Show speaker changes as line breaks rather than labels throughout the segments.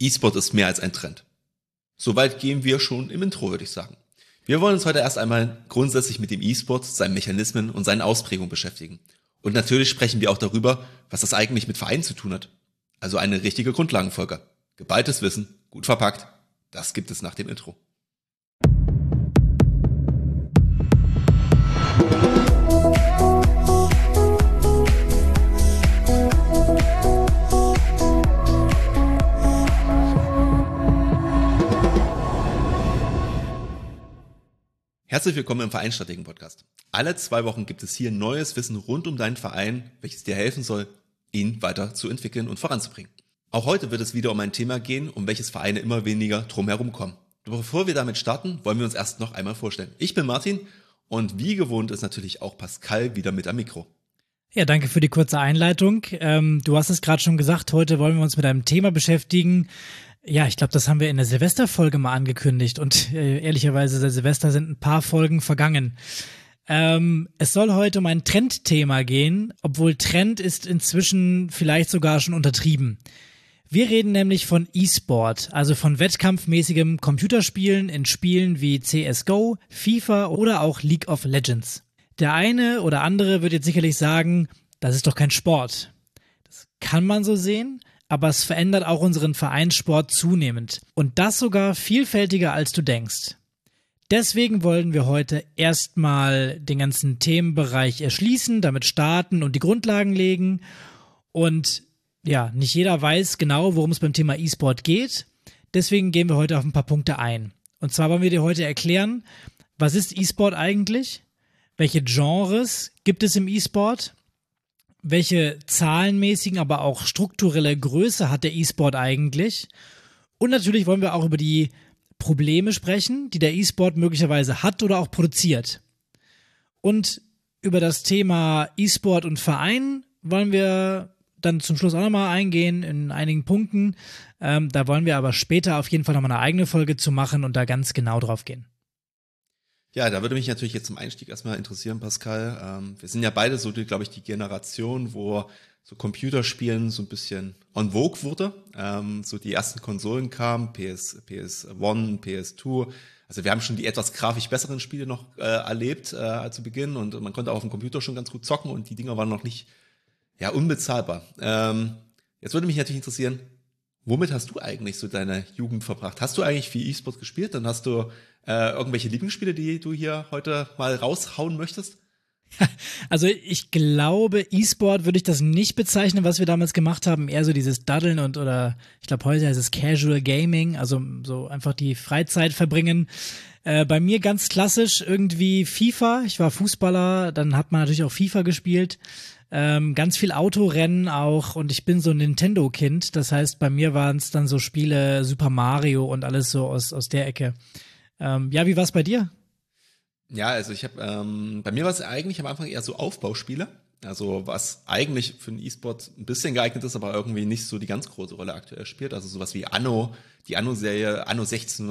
E-Sport ist mehr als ein Trend. Soweit gehen wir schon im Intro, würde ich sagen. Wir wollen uns heute erst einmal grundsätzlich mit dem E-Sport, seinen Mechanismen und seinen Ausprägungen beschäftigen. Und natürlich sprechen wir auch darüber, was das eigentlich mit Vereinen zu tun hat. Also eine richtige Grundlagenfolge. Geballtes Wissen, gut verpackt, das gibt es nach dem Intro. Herzlich willkommen im Vereinsstrategen-Podcast. Alle 2 Wochen gibt es hier neues Wissen rund um deinen Verein, welches dir helfen soll, ihn weiter zu entwickeln und voranzubringen. Auch heute wird es wieder um ein Thema gehen, um welches Vereine immer weniger drumherum kommen. Doch bevor wir damit starten, wollen wir uns erst noch einmal vorstellen. Ich bin Martin und wie gewohnt ist natürlich auch Pascal wieder mit am Mikro.
Ja, danke für die kurze Einleitung. Du hast es gerade schon gesagt, heute wollen wir uns mit einem Thema beschäftigen. Ja, ich glaube, das haben wir in der Silvesterfolge mal angekündigt und ehrlicherweise seit Silvester sind ein paar Folgen vergangen. Es soll heute um ein Trendthema gehen, obwohl Trend ist inzwischen vielleicht sogar schon untertrieben. Wir reden nämlich von E-Sport, also von wettkampfmäßigem Computerspielen in Spielen wie CSGO, FIFA oder auch League of Legends. Der eine oder andere wird jetzt sicherlich sagen, das ist doch kein Sport. Das kann man so sehen, aber es verändert auch unseren Vereinssport zunehmend. Und das sogar vielfältiger, als du denkst. Deswegen wollen wir heute erstmal den ganzen Themenbereich erschließen, damit starten und die Grundlagen legen. Und ja, nicht jeder weiß genau, worum es beim Thema E-Sport geht. Deswegen gehen wir heute auf ein paar Punkte ein. Und zwar wollen wir dir heute erklären, was ist E-Sport eigentlich? Welche Genres gibt es im E-Sport? Welche zahlenmäßigen, aber auch strukturelle Größe hat der E-Sport eigentlich? Und natürlich wollen wir auch über die Probleme sprechen, die der E-Sport möglicherweise hat oder auch produziert. Und über das Thema E-Sport und Verein wollen wir dann zum Schluss auch nochmal eingehen in einigen Punkten. Da wollen wir aber später auf jeden Fall nochmal eine eigene Folge zu machen und da ganz genau drauf gehen.
Ja, da würde mich natürlich jetzt zum Einstieg erstmal interessieren, Pascal. Wir sind ja beide so, glaube ich, die Generation, wo so Computerspielen so ein bisschen en vogue wurde. So die ersten Konsolen kamen, PS1, PS2. Also wir haben schon die etwas grafisch besseren Spiele noch erlebt zu Beginn und man konnte auch auf dem Computer schon ganz gut zocken und die Dinger waren noch nicht unbezahlbar. Jetzt würde mich natürlich interessieren, womit hast du eigentlich so deine Jugend verbracht? Hast du eigentlich viel E-Sport gespielt? Dann hast du irgendwelche Lieblingsspiele, die du hier heute mal raushauen möchtest?
Also ich glaube, E-Sport würde ich das nicht bezeichnen, was wir damals gemacht haben. Eher so dieses Daddeln oder ich glaube heute heißt es Casual Gaming, also so einfach die Freizeit verbringen. Bei mir ganz klassisch irgendwie FIFA. Ich war Fußballer, dann hat man natürlich auch FIFA gespielt. Ganz viel Autorennen auch und ich bin so ein Nintendo-Kind. Das heißt, bei mir waren es dann so Spiele Super Mario und alles so aus der Ecke. Wie war es bei dir?
Ja, also ich habe, bei mir war es eigentlich am Anfang eher so Aufbauspiele. Also was eigentlich für den E-Sport ein bisschen geeignet ist, aber irgendwie nicht so die ganz große Rolle aktuell spielt. Also sowas wie Anno, die Anno-Serie, Anno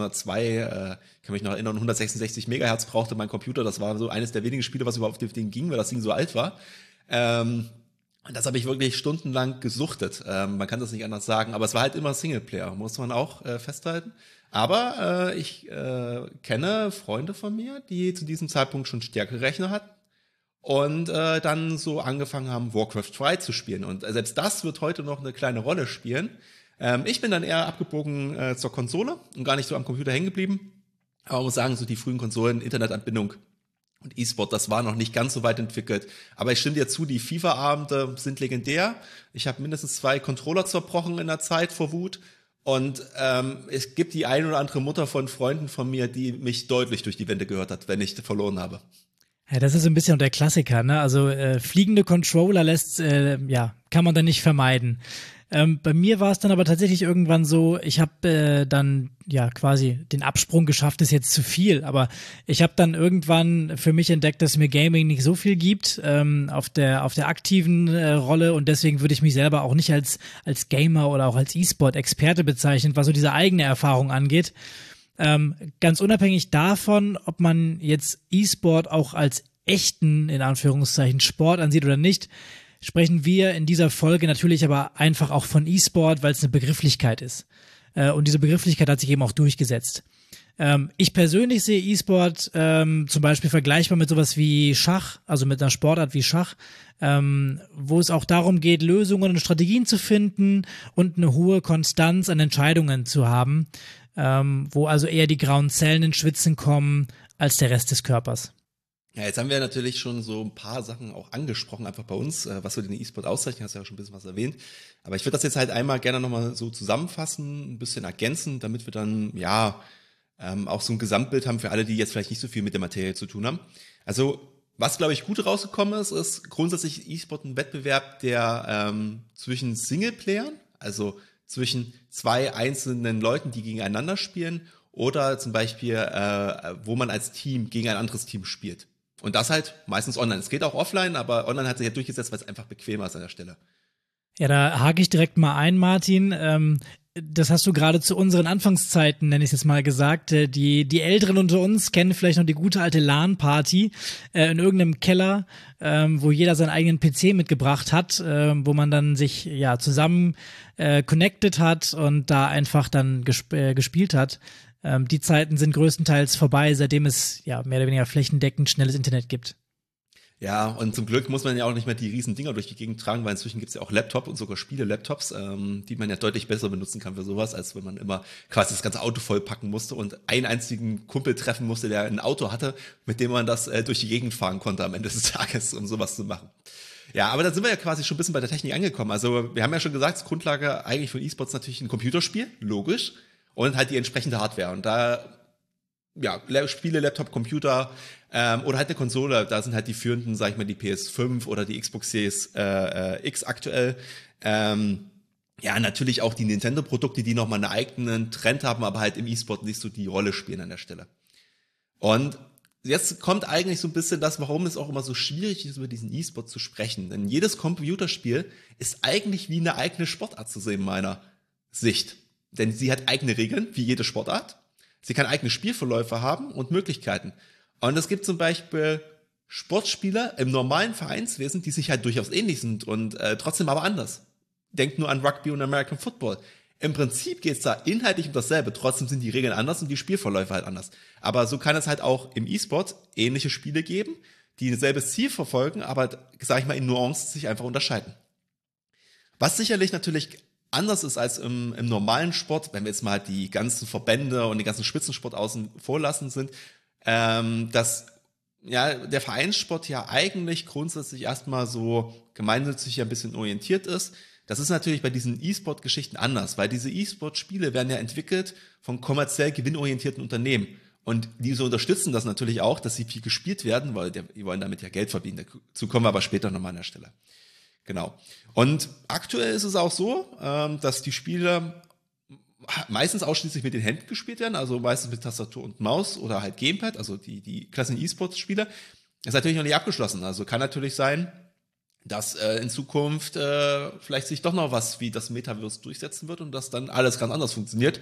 1602, kann mich noch erinnern, 166 Megahertz brauchte mein Computer. Das war so eines der wenigen Spiele, was überhaupt auf den ging, weil das Ding so alt war. Und das habe ich wirklich stundenlang gesuchtet. Man kann das nicht anders sagen, aber es war halt immer Singleplayer, muss man auch festhalten. Aber ich kenne Freunde von mir, die zu diesem Zeitpunkt schon stärkere Rechner hatten und dann so angefangen haben, Warcraft 3 zu spielen. Und selbst das wird heute noch eine kleine Rolle spielen. Ich bin dann eher abgebogen zur Konsole und gar nicht so am Computer hängen geblieben. Aber man muss sagen, so die frühen Konsolen, Internetanbindung und E-Sport, das war noch nicht ganz so weit entwickelt. Aber ich stimme dir zu, die FIFA-Abende sind legendär. Ich habe mindestens 2 Controller zerbrochen in der Zeit vor Wut. Und es gibt die ein oder andere Mutter von Freunden von mir, die mich deutlich durch die Wände gehört hat, wenn ich verloren habe.
Ja, das ist so ein bisschen der Klassiker, ne? Also fliegende Controller kann man dann nicht vermeiden. Bei mir war es dann aber tatsächlich irgendwann so, ich habe dann quasi den Absprung geschafft, ist jetzt zu viel, aber ich habe dann irgendwann für mich entdeckt, dass mir Gaming nicht so viel gibt auf der aktiven Rolle und deswegen würde ich mich selber auch nicht als Gamer oder auch als E-Sport-Experte bezeichnen, was so diese eigene Erfahrung angeht. Ganz unabhängig davon, ob man jetzt E-Sport auch als echten, in Anführungszeichen, Sport ansieht oder nicht, sprechen wir in dieser Folge natürlich aber einfach auch von E-Sport, weil es eine Begrifflichkeit ist. Und diese Begrifflichkeit hat sich eben auch durchgesetzt. Ich persönlich sehe E-Sport zum Beispiel vergleichbar mit sowas wie Schach, also mit einer Sportart wie Schach, wo es auch darum geht, Lösungen und Strategien zu finden und eine hohe Konstanz an Entscheidungen zu haben, wo also eher die grauen Zellen ins Schwitzen kommen als der Rest des Körpers.
Ja, jetzt haben wir natürlich schon so ein paar Sachen auch angesprochen, einfach bei uns, was so den E-Sport auszeichnet, hast du ja schon ein bisschen was erwähnt. Aber ich würde das jetzt halt einmal gerne nochmal so zusammenfassen, ein bisschen ergänzen, damit wir dann, auch so ein Gesamtbild haben für alle, die jetzt vielleicht nicht so viel mit der Materie zu tun haben. Also, was, glaube ich, gut rausgekommen ist grundsätzlich E-Sport ein Wettbewerb, der zwischen Singleplayern, also zwischen zwei einzelnen Leuten, die gegeneinander spielen, oder zum Beispiel, wo man als Team gegen ein anderes Team spielt. Und das halt meistens online. Es geht auch offline, aber online hat sich ja durchgesetzt, weil es einfach bequemer ist an der Stelle.
Ja, da hake ich direkt mal ein, Martin. Das hast du gerade zu unseren Anfangszeiten, nenne ich es jetzt mal, gesagt. Die Älteren unter uns kennen vielleicht noch die gute alte LAN-Party in irgendeinem Keller, wo jeder seinen eigenen PC mitgebracht hat, wo man dann sich zusammen connected hat und da einfach dann gespielt hat. Die Zeiten sind größtenteils vorbei, seitdem es mehr oder weniger flächendeckend schnelles Internet gibt.
Ja, und zum Glück muss man ja auch nicht mehr die riesen Dinger durch die Gegend tragen, weil inzwischen gibt's ja auch Laptop und sogar Spiele-Laptops, die man ja deutlich besser benutzen kann für sowas, als wenn man immer quasi das ganze Auto vollpacken musste und einen einzigen Kumpel treffen musste, der ein Auto hatte, mit dem man das durch die Gegend fahren konnte am Ende des Tages, um sowas zu machen. Ja, aber da sind wir ja quasi schon ein bisschen bei der Technik angekommen. Also wir haben ja schon gesagt, das Grundlage eigentlich von E-Sports natürlich ein Computerspiel, logisch, und halt die entsprechende Hardware. Und da Spiele, Laptop, Computer oder halt eine Konsole, da sind halt die führenden, sag ich mal, die PS5 oder die Xbox Series X aktuell. Natürlich auch die Nintendo-Produkte, die nochmal einen eigenen Trend haben, aber halt im E-Sport nicht so die Rolle spielen an der Stelle. Und jetzt kommt eigentlich so ein bisschen das, warum es auch immer so schwierig ist, über diesen E-Sport zu sprechen. Denn jedes Computerspiel ist eigentlich wie eine eigene Sportart zu sehen, meiner Sicht. Denn sie hat eigene Regeln, wie jede Sportart. Sie kann eigene Spielverläufe haben und Möglichkeiten. Und es gibt zum Beispiel Sportspieler im normalen Vereinswesen, die sich halt durchaus ähnlich sind und trotzdem aber anders. Denkt nur an Rugby und American Football. Im Prinzip geht es da inhaltlich um dasselbe, trotzdem sind die Regeln anders und die Spielverläufe halt anders. Aber so kann es halt auch im E-Sport ähnliche Spiele geben, die dasselbe Ziel verfolgen, aber, sag ich mal, in Nuancen sich einfach unterscheiden. Was sicherlich natürlich anders ist als im normalen Sport, wenn wir jetzt mal die ganzen Verbände und die ganzen Spitzensport außen vor lassen sind, dass der Vereinssport ja eigentlich grundsätzlich erstmal so gemeinnützig ein bisschen orientiert ist. Das ist natürlich bei diesen E-Sport-Geschichten anders, weil diese E-Sport-Spiele werden ja entwickelt von kommerziell gewinnorientierten Unternehmen. Und diese unterstützen das natürlich auch, dass sie viel gespielt werden, weil die wollen damit ja Geld verdienen. Dazu kommen wir aber später nochmal an der Stelle. Genau. Und aktuell ist es auch so, dass die Spiele meistens ausschließlich mit den Händen gespielt werden, also meistens mit Tastatur und Maus oder halt Gamepad, also die klassischen E-Sports-Spiele. Ist natürlich noch nicht abgeschlossen. Also kann natürlich sein, dass in Zukunft vielleicht sich doch noch was wie das Metaverse durchsetzen wird und dass dann alles ganz anders funktioniert.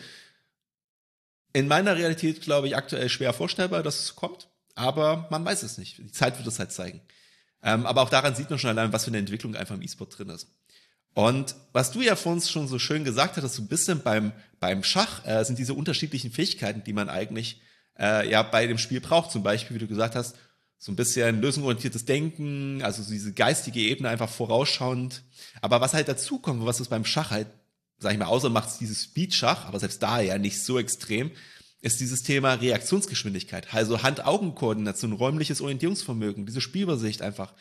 In meiner Realität, glaube ich, aktuell schwer vorstellbar, dass es kommt, aber man weiß es nicht. Die Zeit wird es halt zeigen. Aber auch daran sieht man schon allein, was für eine Entwicklung einfach im E-Sport drin ist. Und was du ja vor uns schon so schön gesagt hattest, so ein bisschen beim Schach sind diese unterschiedlichen Fähigkeiten, die man eigentlich bei dem Spiel braucht. Zum Beispiel, wie du gesagt hast, so ein bisschen lösungsorientiertes Denken, also so diese geistige Ebene einfach vorausschauend. Aber was halt dazu kommt, was es beim Schach halt, sag ich mal, außer macht es dieses Speed-Schach, aber selbst da ja nicht so extrem, ist dieses Thema Reaktionsgeschwindigkeit, also Hand-Augen-Koordination, räumliches Orientierungsvermögen, diese Spielübersicht einfach.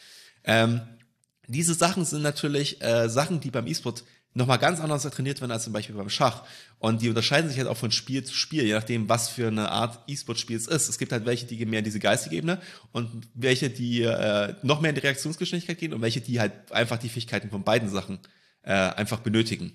Diese Sachen sind natürlich Sachen, die beim E-Sport nochmal ganz anders trainiert werden als zum Beispiel beim Schach. Und die unterscheiden sich halt auch von Spiel zu Spiel, je nachdem, was für eine Art E-Sport-Spiel es ist. Es gibt halt welche, die gehen mehr in diese geistige Ebene und welche, die noch mehr in die Reaktionsgeschwindigkeit gehen und welche, die halt einfach die Fähigkeiten von beiden Sachen einfach benötigen.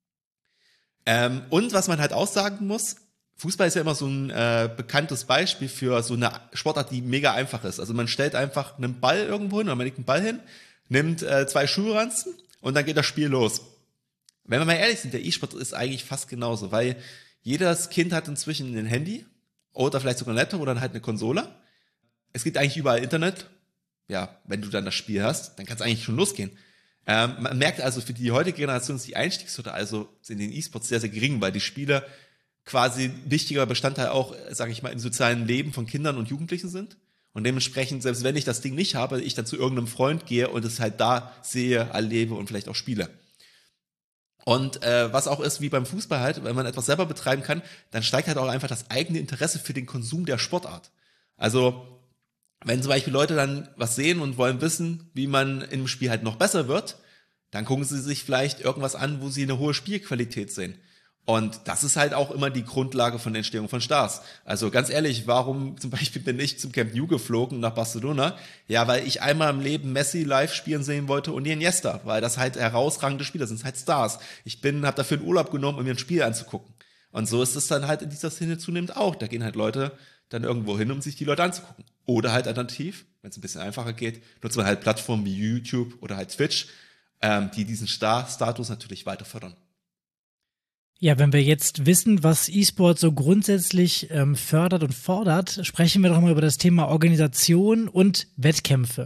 Und was man halt auch sagen muss, Fußball ist ja immer so ein bekanntes Beispiel für so eine Sportart, die mega einfach ist. Also man stellt einfach einen Ball irgendwo hin oder man legt einen Ball hin, nimmt 2 Schulranzen und dann geht das Spiel los. Wenn wir mal ehrlich sind, der E-Sport ist eigentlich fast genauso, weil jedes Kind hat inzwischen ein Handy oder vielleicht sogar ein Laptop oder halt eine Konsole. Es gibt eigentlich überall Internet. Ja, wenn du dann das Spiel hast, dann kann es eigentlich schon losgehen. Man merkt also, für die heutige Generation ist die Einstiegshürde also in den E-Sports sehr, sehr gering, weil die Spiele quasi ein wichtiger Bestandteil auch, sage ich mal, im sozialen Leben von Kindern und Jugendlichen sind. Und dementsprechend, selbst wenn ich das Ding nicht habe, ich dann zu irgendeinem Freund gehe und es halt da sehe, erlebe und vielleicht auch spiele. Und was auch ist, wie beim Fußball halt, wenn man etwas selber betreiben kann, dann steigt halt auch einfach das eigene Interesse für den Konsum der Sportart. Also wenn zum Beispiel Leute dann was sehen und wollen wissen, wie man im Spiel halt noch besser wird, dann gucken sie sich vielleicht irgendwas an, wo sie eine hohe Spielqualität sehen. Und das ist halt auch immer die Grundlage von der Entstehung von Stars. Also ganz ehrlich, warum zum Beispiel bin ich zum Camp Nou geflogen nach Barcelona? Ja, weil ich einmal im Leben Messi live spielen sehen wollte und Iniesta, weil das halt herausragende Spieler sind, halt Stars. Habe dafür einen Urlaub genommen, um mir ein Spiel anzugucken. Und so ist es dann halt in dieser Szene zunehmend auch. Da gehen halt Leute dann irgendwo hin, um sich die Leute anzugucken. Oder halt alternativ, wenn es ein bisschen einfacher geht, nutzt man halt Plattformen wie YouTube oder halt Twitch, die diesen Star-Status natürlich weiter fördern.
Ja, wenn wir jetzt wissen, was E-Sport so grundsätzlich fördert und fordert, sprechen wir doch mal über das Thema Organisation und Wettkämpfe.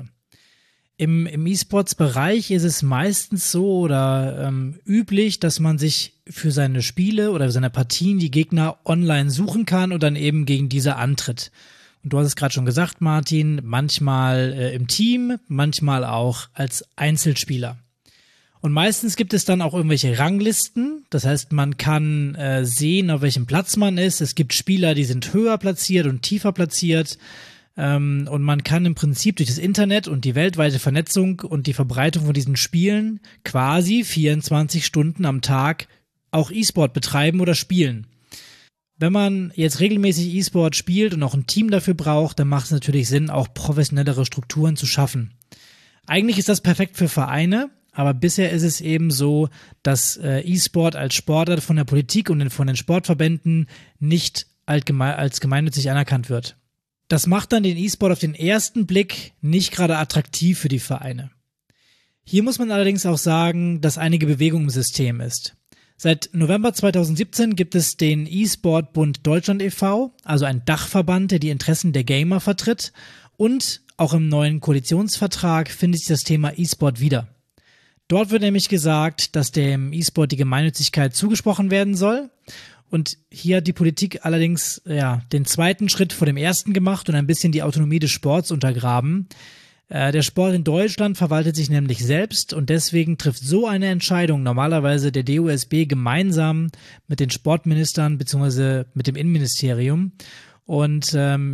Im E-Sports-Bereich ist es meistens so oder üblich, dass man sich für seine Spiele oder seine Partien die Gegner online suchen kann und dann eben gegen diese antritt. Und du hast es gerade schon gesagt, Martin, manchmal im Team, manchmal auch als Einzelspieler. Und meistens gibt es dann auch irgendwelche Ranglisten. Das heißt, man kann sehen, auf welchem Platz man ist. Es gibt Spieler, die sind höher platziert und tiefer platziert. Und man kann im Prinzip durch das Internet und die weltweite Vernetzung und die Verbreitung von diesen Spielen quasi 24 Stunden am Tag auch E-Sport betreiben oder spielen. Wenn man jetzt regelmäßig E-Sport spielt und auch ein Team dafür braucht, dann macht es natürlich Sinn, auch professionellere Strukturen zu schaffen. Eigentlich ist das perfekt für Vereine, aber bisher ist es eben so, dass E-Sport als Sportart von der Politik und von den Sportverbänden nicht als gemeinnützig anerkannt wird. Das macht dann den E-Sport auf den ersten Blick nicht gerade attraktiv für die Vereine. Hier muss man allerdings auch sagen, dass einige Bewegung im System ist. Seit November 2017 gibt es den E-Sport-Bund Deutschland e.V., also ein Dachverband, der die Interessen der Gamer vertritt, und auch im neuen Koalitionsvertrag findet sich das Thema E-Sport wieder. Dort wird nämlich gesagt, dass dem E-Sport die Gemeinnützigkeit zugesprochen werden soll. Und hier hat die Politik allerdings den zweiten Schritt vor dem ersten gemacht und ein bisschen die Autonomie des Sports untergraben. Der Sport in Deutschland verwaltet sich nämlich selbst und deswegen trifft so eine Entscheidung normalerweise der DOSB gemeinsam mit den Sportministern bzw. mit dem Innenministerium. Und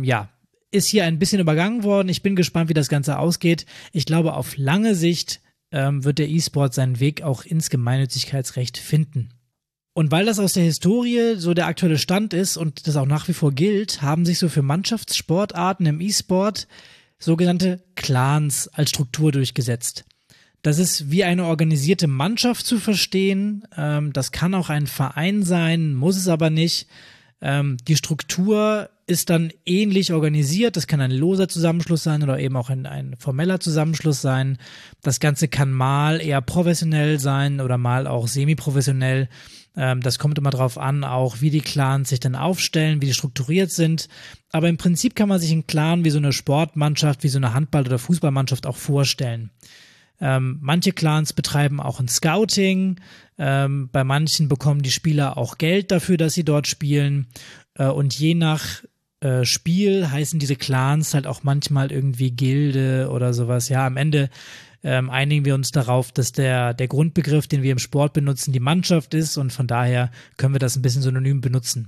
ist hier ein bisschen übergangen worden. Ich bin gespannt, wie das Ganze ausgeht. Ich glaube, auf lange Sicht wird der E-Sport seinen Weg auch ins Gemeinnützigkeitsrecht finden. Und weil das aus der Historie so der aktuelle Stand ist und das auch nach wie vor gilt, haben sich so für Mannschaftssportarten im E-Sport sogenannte Clans als Struktur durchgesetzt. Das ist wie eine organisierte Mannschaft zu verstehen. Das kann auch ein Verein sein, muss es aber nicht. Die Struktur ist dann ähnlich organisiert. Das kann ein loser Zusammenschluss sein oder eben auch ein formeller Zusammenschluss sein. Das Ganze kann mal eher professionell sein oder mal auch semi-professionell. Das kommt immer drauf an, auch wie die Clans sich dann aufstellen, wie die strukturiert sind. Aber im Prinzip kann man sich einen Clan wie so eine Sportmannschaft, wie so eine Handball- oder Fußballmannschaft auch vorstellen. Manche Clans betreiben auch ein Scouting. Bei manchen bekommen die Spieler auch Geld dafür, dass sie dort spielen. Und je nach Spiel heißen diese Clans halt auch manchmal irgendwie Gilde oder sowas. Ja, am Ende einigen wir uns darauf, dass der Grundbegriff, den wir im Sport benutzen, die Mannschaft ist und von daher können wir das ein bisschen synonym benutzen.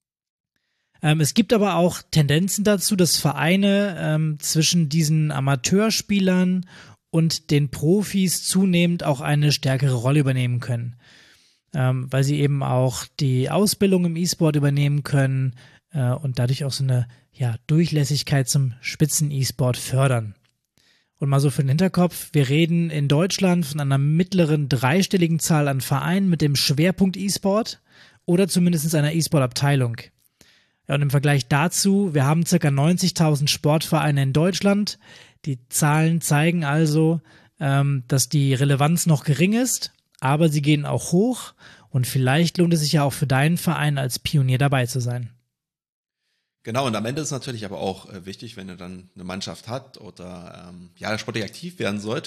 Es gibt aber auch Tendenzen dazu, dass Vereine zwischen diesen Amateurspielern und den Profis zunehmend auch eine stärkere Rolle übernehmen können, weil sie eben auch die Ausbildung im E-Sport übernehmen können und dadurch auch so eine Durchlässigkeit zum Spitzen-E-Sport fördern. Und mal so für den Hinterkopf, wir reden in Deutschland von einer mittleren dreistelligen Zahl an Vereinen mit dem Schwerpunkt E-Sport oder zumindest einer E-Sport-Abteilung. Ja, und im Vergleich dazu, wir haben ca. 90.000 Sportvereine in Deutschland. Die Zahlen zeigen also, dass die Relevanz noch gering ist, aber sie gehen auch hoch und vielleicht lohnt es sich ja auch für deinen Verein als Pionier dabei zu sein.
Genau, und am Ende ist natürlich aber auch wichtig, wenn ihr dann eine Mannschaft habt oder sportlich aktiv werden sollt,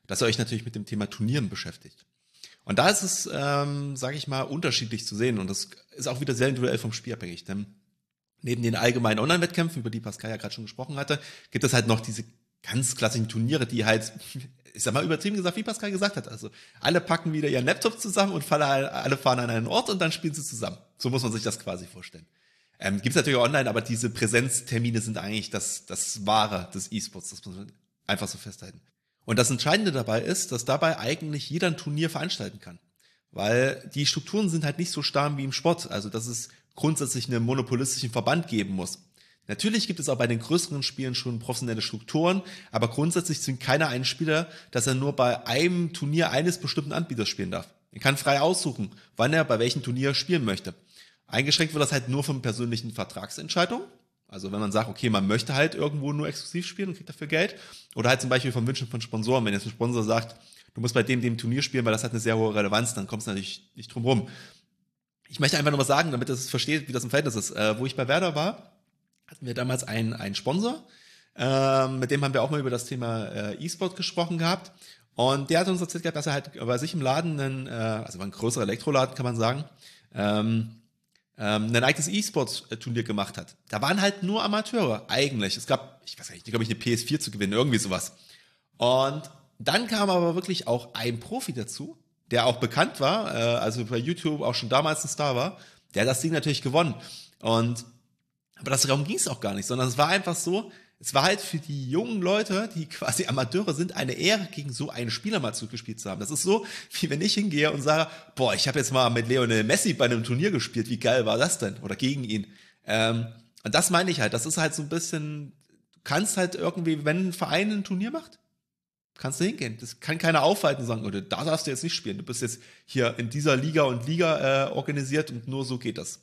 dass ihr euch natürlich mit dem Thema Turnieren beschäftigt. Und da ist es, sage ich mal, unterschiedlich zu sehen. Und das ist auch wieder sehr individuell vom Spiel abhängig. Denn neben den allgemeinen Online-Wettkämpfen, über die Pascal ja gerade schon gesprochen hatte, gibt es halt noch diese ganz klassischen Turniere, die halt, ich sag mal übertrieben gesagt, wie Pascal gesagt hat, also alle packen wieder ihren Laptop zusammen und alle fahren an einen Ort und dann spielen sie zusammen. So muss man sich das quasi vorstellen. Gibt es natürlich online, aber diese Präsenztermine sind eigentlich das Wahre des E-Sports, das muss man einfach so festhalten. Und das Entscheidende dabei ist, dass dabei eigentlich jeder ein Turnier veranstalten kann. Weil die Strukturen sind halt nicht so starr wie im Sport, also dass es grundsätzlich einen monopolistischen Verband geben muss. Natürlich gibt es auch bei den größeren Spielen schon professionelle Strukturen, aber grundsätzlich zwingt keiner einen Spieler, dass er nur bei einem Turnier eines bestimmten Anbieters spielen darf. Er kann frei aussuchen, wann er bei welchem Turnier spielen möchte. Eingeschränkt wird das halt nur von persönlichen Vertragsentscheidungen. Also wenn man sagt, okay, man möchte halt irgendwo nur exklusiv spielen und kriegt dafür Geld. Oder halt zum Beispiel vom Wünschen von Sponsoren. Wenn jetzt ein Sponsor sagt, du musst bei dem Turnier spielen, weil das hat eine sehr hohe Relevanz, dann kommst du natürlich nicht drum rum. Ich möchte einfach nur was sagen, damit es versteht, wie das im Verhältnis ist. Wo ich bei Werder war, hatten wir damals einen Sponsor, mit dem haben wir auch mal über das Thema E-Sport gesprochen gehabt. Und der hat uns erzählt gehabt, dass er halt bei sich im Laden, also war ein größerer Elektroladen, kann man sagen, ein eigenes E-Sports-Turnier gemacht hat. Da waren halt nur Amateure, eigentlich. Es gab, ich weiß nicht, glaube ich, eine PS4 zu gewinnen, irgendwie sowas. Und dann kam aber wirklich auch ein Profi dazu, der auch bekannt war, also bei YouTube auch schon damals ein Star war, der hat das Ding natürlich gewonnen. Aber darum ging es auch gar nicht, sondern es war einfach so, es war halt für die jungen Leute, die quasi Amateure sind, eine Ehre, gegen so einen Spieler mal zurückgespielt zu haben. Das ist so, wie wenn ich hingehe und sage, boah, ich habe jetzt mal mit Lionel Messi bei einem Turnier gespielt, wie geil war das denn? Oder gegen ihn. Und das meine ich halt, das ist halt so ein bisschen, du kannst halt irgendwie, wenn ein Verein ein Turnier macht, kannst du hingehen. Das kann keiner aufhalten und sagen, oder da darfst du jetzt nicht spielen. Du bist jetzt hier in dieser Liga organisiert und nur so geht das.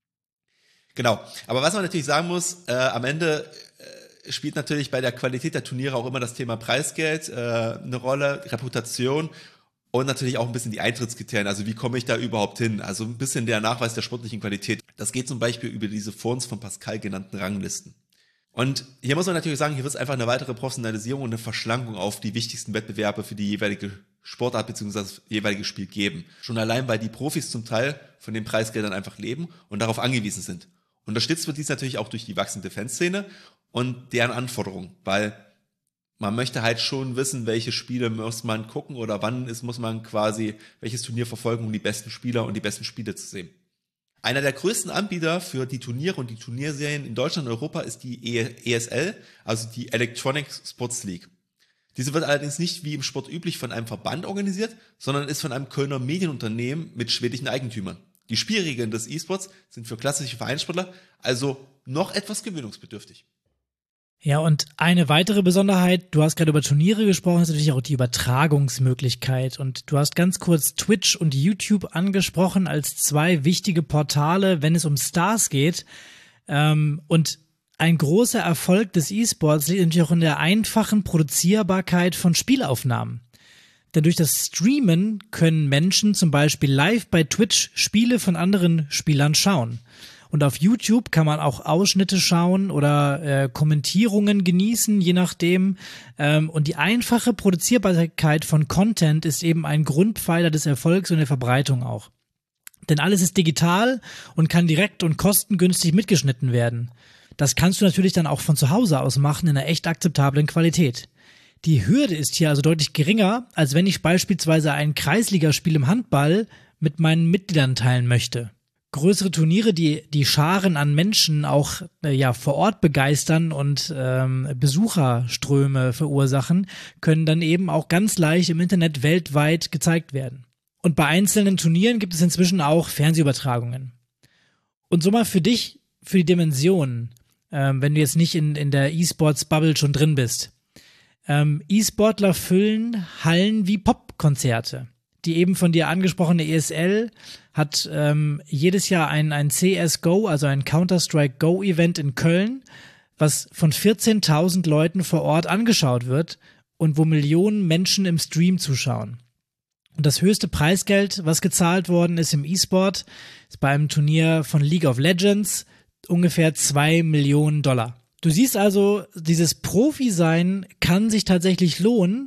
Genau. Aber was man natürlich sagen muss, am Ende spielt natürlich bei der Qualität der Turniere auch immer das Thema Preisgeld eine Rolle, Reputation und natürlich auch ein bisschen die Eintrittskriterien. Also wie komme ich da überhaupt hin? Also ein bisschen der Nachweis der sportlichen Qualität. Das geht zum Beispiel über diese vor uns von Pascal genannten Ranglisten. Und hier muss man natürlich sagen, hier wird es einfach eine weitere Professionalisierung und eine Verschlankung auf die wichtigsten Wettbewerbe für die jeweilige Sportart bzw. das jeweilige Spiel geben. Schon allein, weil die Profis zum Teil von den Preisgeldern einfach leben und darauf angewiesen sind. Unterstützt wird dies natürlich auch durch die wachsende Fanszene und deren Anforderungen, weil man möchte halt schon wissen, welche Spiele muss man gucken oder wann muss man quasi welches Turnier verfolgen, um die besten Spieler und die besten Spiele zu sehen. Einer der größten Anbieter für die Turniere und die Turnierserien in Deutschland und Europa ist die ESL, also die Electronic Sports League. Diese wird allerdings nicht wie im Sport üblich von einem Verband organisiert, sondern ist von einem Kölner Medienunternehmen mit schwedischen Eigentümern. Die Spielregeln des E-Sports sind für klassische Vereinssportler also noch etwas gewöhnungsbedürftig.
Ja, und eine weitere Besonderheit, du hast gerade über Turniere gesprochen, ist natürlich auch die Übertragungsmöglichkeit. Und du hast ganz kurz Twitch und YouTube angesprochen als zwei wichtige Portale, wenn es um Stars geht. Und ein großer Erfolg des E-Sports liegt natürlich auch in der einfachen Produzierbarkeit von Spielaufnahmen. Denn durch das Streamen können Menschen zum Beispiel live bei Twitch Spiele von anderen Spielern schauen. Und auf YouTube kann man auch Ausschnitte schauen oder Kommentierungen genießen, je nachdem. Und die einfache Produzierbarkeit von Content ist eben ein Grundpfeiler des Erfolgs und der Verbreitung auch. Denn alles ist digital und kann direkt und kostengünstig mitgeschnitten werden. Das kannst du natürlich dann auch von zu Hause aus machen in einer echt akzeptablen Qualität. Die Hürde ist hier also deutlich geringer, als wenn ich beispielsweise ein Kreisligaspiel im Handball mit meinen Mitgliedern teilen möchte. Größere Turniere, die Scharen an Menschen auch vor Ort begeistern und Besucherströme verursachen, können dann eben auch ganz leicht im Internet weltweit gezeigt werden. Und bei einzelnen Turnieren gibt es inzwischen auch Fernsehübertragungen. Und so mal für dich, für die Dimension, wenn du jetzt nicht in der E-Sports-Bubble schon drin bist. E-Sportler füllen Hallen wie Popkonzerte. Die eben von dir angesprochene ESL hat jedes Jahr ein CSGO, also ein Counter-Strike Go-Event in Köln, was von 14.000 Leuten vor Ort angeschaut wird und wo Millionen Menschen im Stream zuschauen. Und das höchste Preisgeld, was gezahlt worden ist im E-Sport, ist bei einem Turnier von League of Legends ungefähr $2 Millionen. Du siehst also, dieses Profi-Sein kann sich tatsächlich lohnen,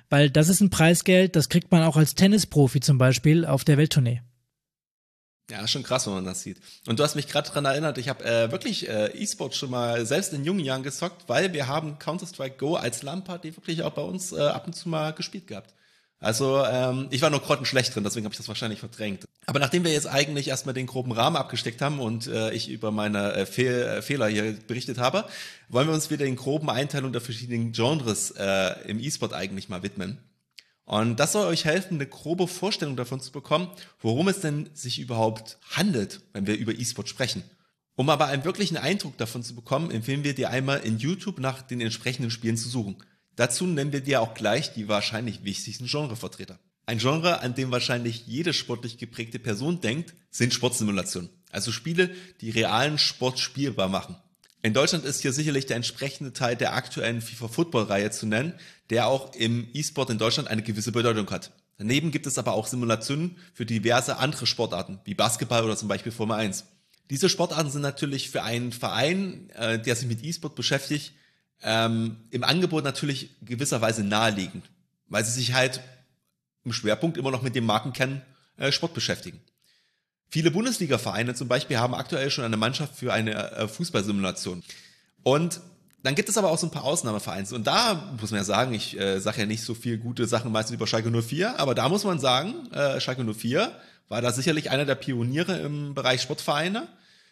weil das ist ein Preisgeld, das kriegt man auch als Tennisprofi zum Beispiel auf der Welttournee.
Ja, ist schon krass, wenn man das sieht. Und du hast mich gerade dran erinnert, ich habe wirklich E-Sport schon mal selbst in jungen Jahren gezockt, weil wir haben Counter-Strike Go als LAN-Party wirklich auch bei uns ab und zu mal gespielt gehabt. Also ich war nur grottenschlecht drin, deswegen habe ich das wahrscheinlich verdrängt. Aber nachdem wir jetzt eigentlich erstmal den groben Rahmen abgesteckt haben und ich über meine Fehler hier berichtet habe, wollen wir uns wieder den groben Einteilung der verschiedenen Genres im E-Sport eigentlich mal widmen. Und das soll euch helfen, eine grobe Vorstellung davon zu bekommen, worum es denn sich überhaupt handelt, wenn wir über E-Sport sprechen. Um aber einen wirklichen Eindruck davon zu bekommen, empfehlen wir dir einmal in YouTube nach den entsprechenden Spielen zu suchen. Dazu nennen wir dir auch gleich die wahrscheinlich wichtigsten Genrevertreter. Ein Genre, an dem wahrscheinlich jede sportlich geprägte Person denkt, sind Sportsimulationen. Also Spiele, die realen Sport spielbar machen. In Deutschland ist hier sicherlich der entsprechende Teil der aktuellen FIFA-Football-Reihe zu nennen, der auch im E-Sport in Deutschland eine gewisse Bedeutung hat. Daneben gibt es aber auch Simulationen für diverse andere Sportarten, wie Basketball oder zum Beispiel Formel 1. Diese Sportarten sind natürlich für einen Verein, der sich mit E-Sport beschäftigt, im Angebot natürlich gewisserweise naheliegend, weil sie sich halt im Schwerpunkt immer noch mit dem Markenkern Sport beschäftigen. Viele Bundesliga-Vereine zum Beispiel haben aktuell schon eine Mannschaft für eine Fußballsimulation. Und dann gibt es aber auch so ein paar Ausnahmevereine. Und da muss man ja sagen, ich sage ja nicht so viel gute Sachen meistens über Schalke 04, aber da muss man sagen, Schalke 04 war da sicherlich einer der Pioniere im Bereich Sportvereine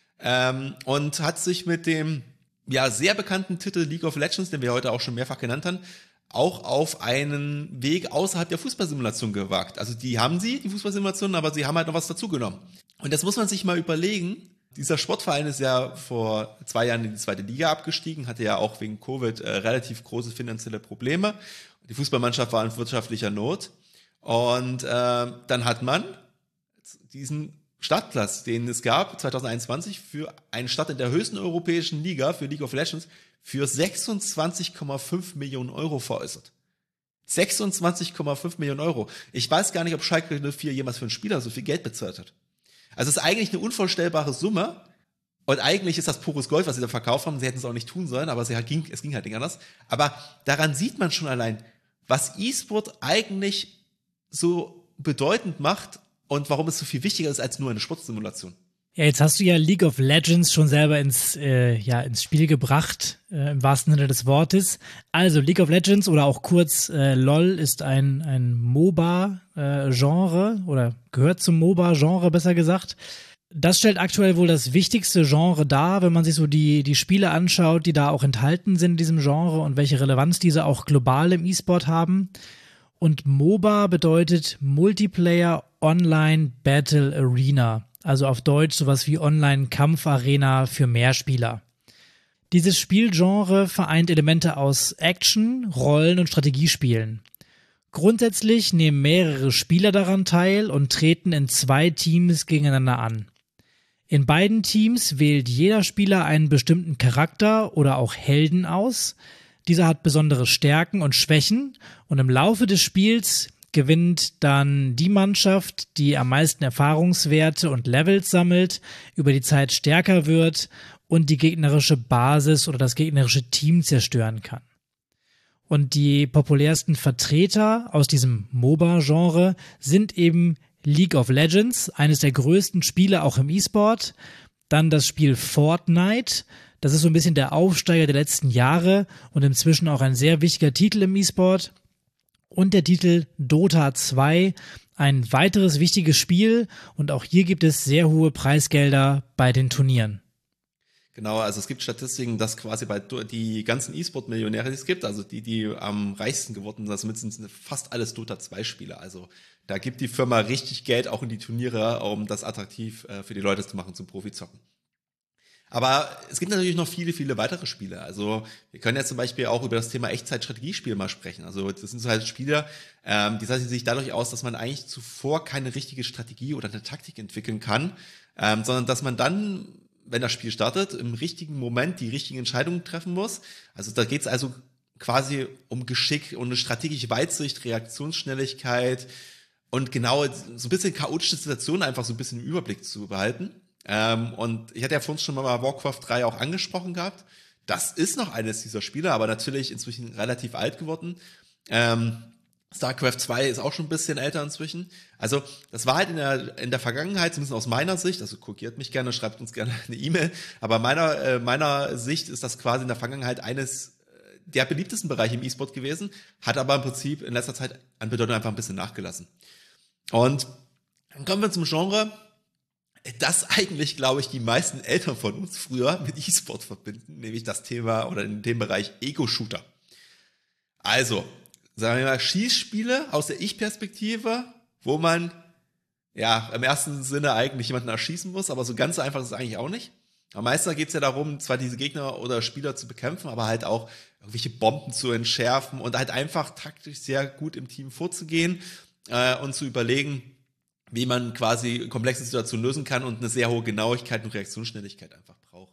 und hat sich mit dem sehr bekannten Titel League of Legends, den wir heute auch schon mehrfach genannt haben, auch auf einen Weg außerhalb der Fußballsimulation gewagt. Also die Fußballsimulationen, aber sie haben halt noch was dazugenommen. Und das muss man sich mal überlegen. Dieser Sportverein ist ja vor 2 Jahren in die 2. Liga abgestiegen, hatte ja auch wegen Covid relativ große finanzielle Probleme. Die Fußballmannschaft war in wirtschaftlicher Not. Und dann hat man diesen Startplatz, den es gab 2021 für einen Start in der höchsten europäischen Liga für League of Legends für 26,5 Millionen Euro veräußert. 26,5 Millionen Euro. Ich weiß gar nicht, ob Schalke 04 jemals für einen Spieler so viel Geld bezahlt hat. Also es ist eigentlich eine unvorstellbare Summe und eigentlich ist das pures Gold, was sie da verkauft haben. Sie hätten es auch nicht tun sollen, aber es ging halt nicht anders. Aber daran sieht man schon allein, was E-Sport eigentlich so bedeutend macht und warum es so viel wichtiger ist als nur eine Sportsimulation.
Ja, jetzt hast du ja League of Legends schon selber ins Spiel gebracht, im wahrsten Sinne des Wortes. Also League of Legends oder auch kurz LOL ist ein MOBA-Genre oder gehört zum MOBA-Genre, besser gesagt. Das stellt aktuell wohl das wichtigste Genre dar, wenn man sich so die Spiele anschaut, die da auch enthalten sind in diesem Genre und welche Relevanz diese auch global im E-Sport haben. Und MOBA bedeutet Multiplayer Online Battle Arena. Also auf Deutsch sowas wie Online-Kampfarena für Mehrspieler. Dieses Spielgenre vereint Elemente aus Action, Rollen und Strategiespielen. Grundsätzlich nehmen mehrere Spieler daran teil und treten in 2 Teams gegeneinander an. In beiden Teams wählt jeder Spieler einen bestimmten Charakter oder auch Helden aus. Dieser hat besondere Stärken und Schwächen und im Laufe des Spiels gewinnt dann die Mannschaft, die am meisten Erfahrungswerte und Levels sammelt, über die Zeit stärker wird und die gegnerische Basis oder das gegnerische Team zerstören kann. Und die populärsten Vertreter aus diesem MOBA-Genre sind eben League of Legends, eines der größten Spiele auch im E-Sport, dann das Spiel Fortnite, das ist so ein bisschen der Aufsteiger der letzten Jahre und inzwischen auch ein sehr wichtiger Titel im E-Sport. Und der Titel Dota 2, ein weiteres wichtiges Spiel und auch hier gibt es sehr hohe Preisgelder bei den Turnieren.
Genau, also es gibt Statistiken, dass quasi bei die ganzen E-Sport-Millionäre, die es gibt, also die am reichsten geworden sind, sind fast alles Dota 2-Spieler. Also da gibt die Firma richtig Geld auch in die Turniere, um das attraktiv für die Leute zu machen, zum Profizocken. Aber es gibt natürlich noch viele, viele weitere Spiele. Also wir können jetzt zum Beispiel auch über das Thema Echtzeit-Strategiespiel mal sprechen. Also das sind so halt Spiele, die zeichnen sich dadurch aus, dass man eigentlich zuvor keine richtige Strategie oder eine Taktik entwickeln kann, sondern dass man dann, wenn das Spiel startet, im richtigen Moment die richtigen Entscheidungen treffen muss. Also da geht es also quasi um Geschick und eine strategische Weitsicht, Reaktionsschnelligkeit und genau so ein bisschen chaotische Situationen einfach so ein bisschen im Überblick zu behalten. Und ich hatte ja vorhin schon mal Warcraft 3 auch angesprochen gehabt. Das ist noch eines dieser Spiele, aber natürlich inzwischen relativ alt geworden. StarCraft 2 ist auch schon ein bisschen älter inzwischen. Also das war halt in der Vergangenheit, zumindest aus meiner Sicht, also korrigiert mich gerne, schreibt uns gerne eine E-Mail, aber meiner Sicht ist das quasi in der Vergangenheit eines der beliebtesten Bereiche im E-Sport gewesen, hat aber im Prinzip in letzter Zeit an Bedeutung einfach ein bisschen nachgelassen. Und dann kommen wir zum Genre, das eigentlich, glaube ich, die meisten Eltern von uns früher mit E-Sport verbinden, nämlich das Thema oder in dem Bereich Ego-Shooter. Also, sagen wir mal, Schießspiele aus der Ich-Perspektive, wo man ja im ersten Sinne eigentlich jemanden erschießen muss, aber so ganz so einfach ist es eigentlich auch nicht. Am meisten geht es ja darum, zwar diese Gegner oder Spieler zu bekämpfen, aber halt auch irgendwelche Bomben zu entschärfen und halt einfach taktisch sehr gut im Team vorzugehen und zu überlegen, wie man quasi komplexe Situationen lösen kann und eine sehr hohe Genauigkeit und Reaktionsschnelligkeit einfach braucht.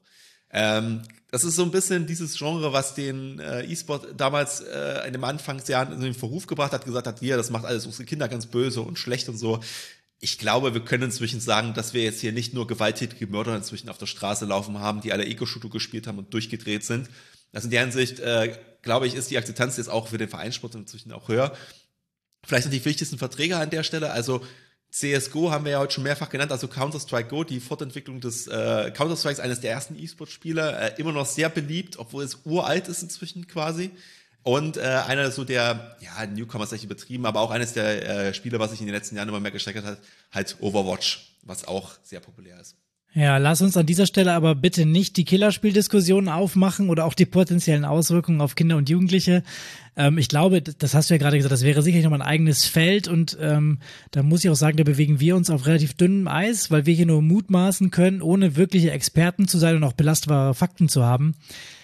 Das ist so ein bisschen dieses Genre, was den E-Sport damals in den Anfangsjahren in den Verruf gebracht hat, gesagt hat, hier, das macht alles unsere Kinder ganz böse und schlecht und so. Ich glaube, wir können inzwischen sagen, dass wir jetzt hier nicht nur gewalttätige Mörder inzwischen auf der Straße laufen haben, die alle Ego-Shooter gespielt haben und durchgedreht sind. Also in der Hinsicht, glaube ich, ist die Akzeptanz jetzt auch für den Vereinssport inzwischen auch höher. Vielleicht noch die wichtigsten Verträge an der Stelle, also CSGO haben wir ja heute schon mehrfach genannt, also Counter-Strike Go, die Fortentwicklung des Counter-Strikes, eines der ersten E-Sport-Spiele, immer noch sehr beliebt, obwohl es uralt ist inzwischen quasi. Und einer so der, ja, Newcomer ist echt übertrieben, aber auch eines der Spiele, was sich in den letzten Jahren immer mehr gesteigert hat, halt Overwatch, was auch sehr populär ist.
Ja, lass uns an dieser Stelle aber bitte nicht die Killerspieldiskussion aufmachen oder auch die potenziellen Auswirkungen auf Kinder und Jugendliche. Ich glaube, das hast du ja gerade gesagt, das wäre sicherlich nochmal ein eigenes Feld und da muss ich auch sagen, da bewegen wir uns auf relativ dünnem Eis, weil wir hier nur mutmaßen können, ohne wirkliche Experten zu sein und auch belastbare Fakten zu haben.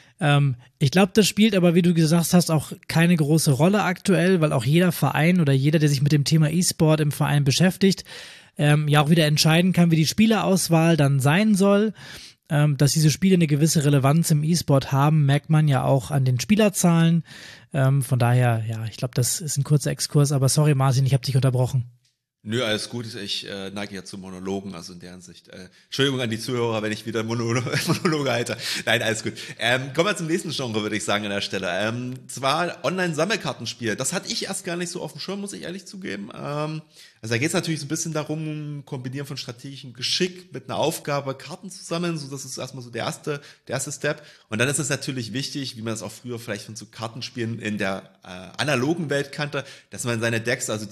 Ich glaube, das spielt aber, wie du gesagt hast, auch keine große Rolle aktuell, weil auch jeder Verein oder jeder, der sich mit dem Thema E-Sport im Verein beschäftigt, ja auch wieder entscheiden kann, wie die Spielerauswahl dann sein soll. Dass diese Spiele eine gewisse Relevanz im E-Sport haben, merkt man ja auch an den Spielerzahlen. Von daher, ja, ich glaube, das ist ein kurzer Exkurs, aber sorry Martin, ich habe dich unterbrochen.
Nö, alles gut. Ich neige ja zu Monologen, also in der Hinsicht. Entschuldigung an die Zuhörer, wenn ich wieder Monologe halte. Nein, alles gut. Kommen wir zum nächsten Genre, würde ich sagen, an der Stelle. Zwar Online-Sammelkartenspiel. Das hatte ich erst gar nicht so auf dem Schirm, muss ich ehrlich zugeben. Also da geht es natürlich so ein bisschen darum, Kombinieren von strategischem Geschick mit einer Aufgabe, Karten zu sammeln. So, das ist erstmal so der erste Step. Und dann ist es natürlich wichtig, wie man das auch früher vielleicht von so Kartenspielen in der analogen Welt kannte, dass man seine Decks, also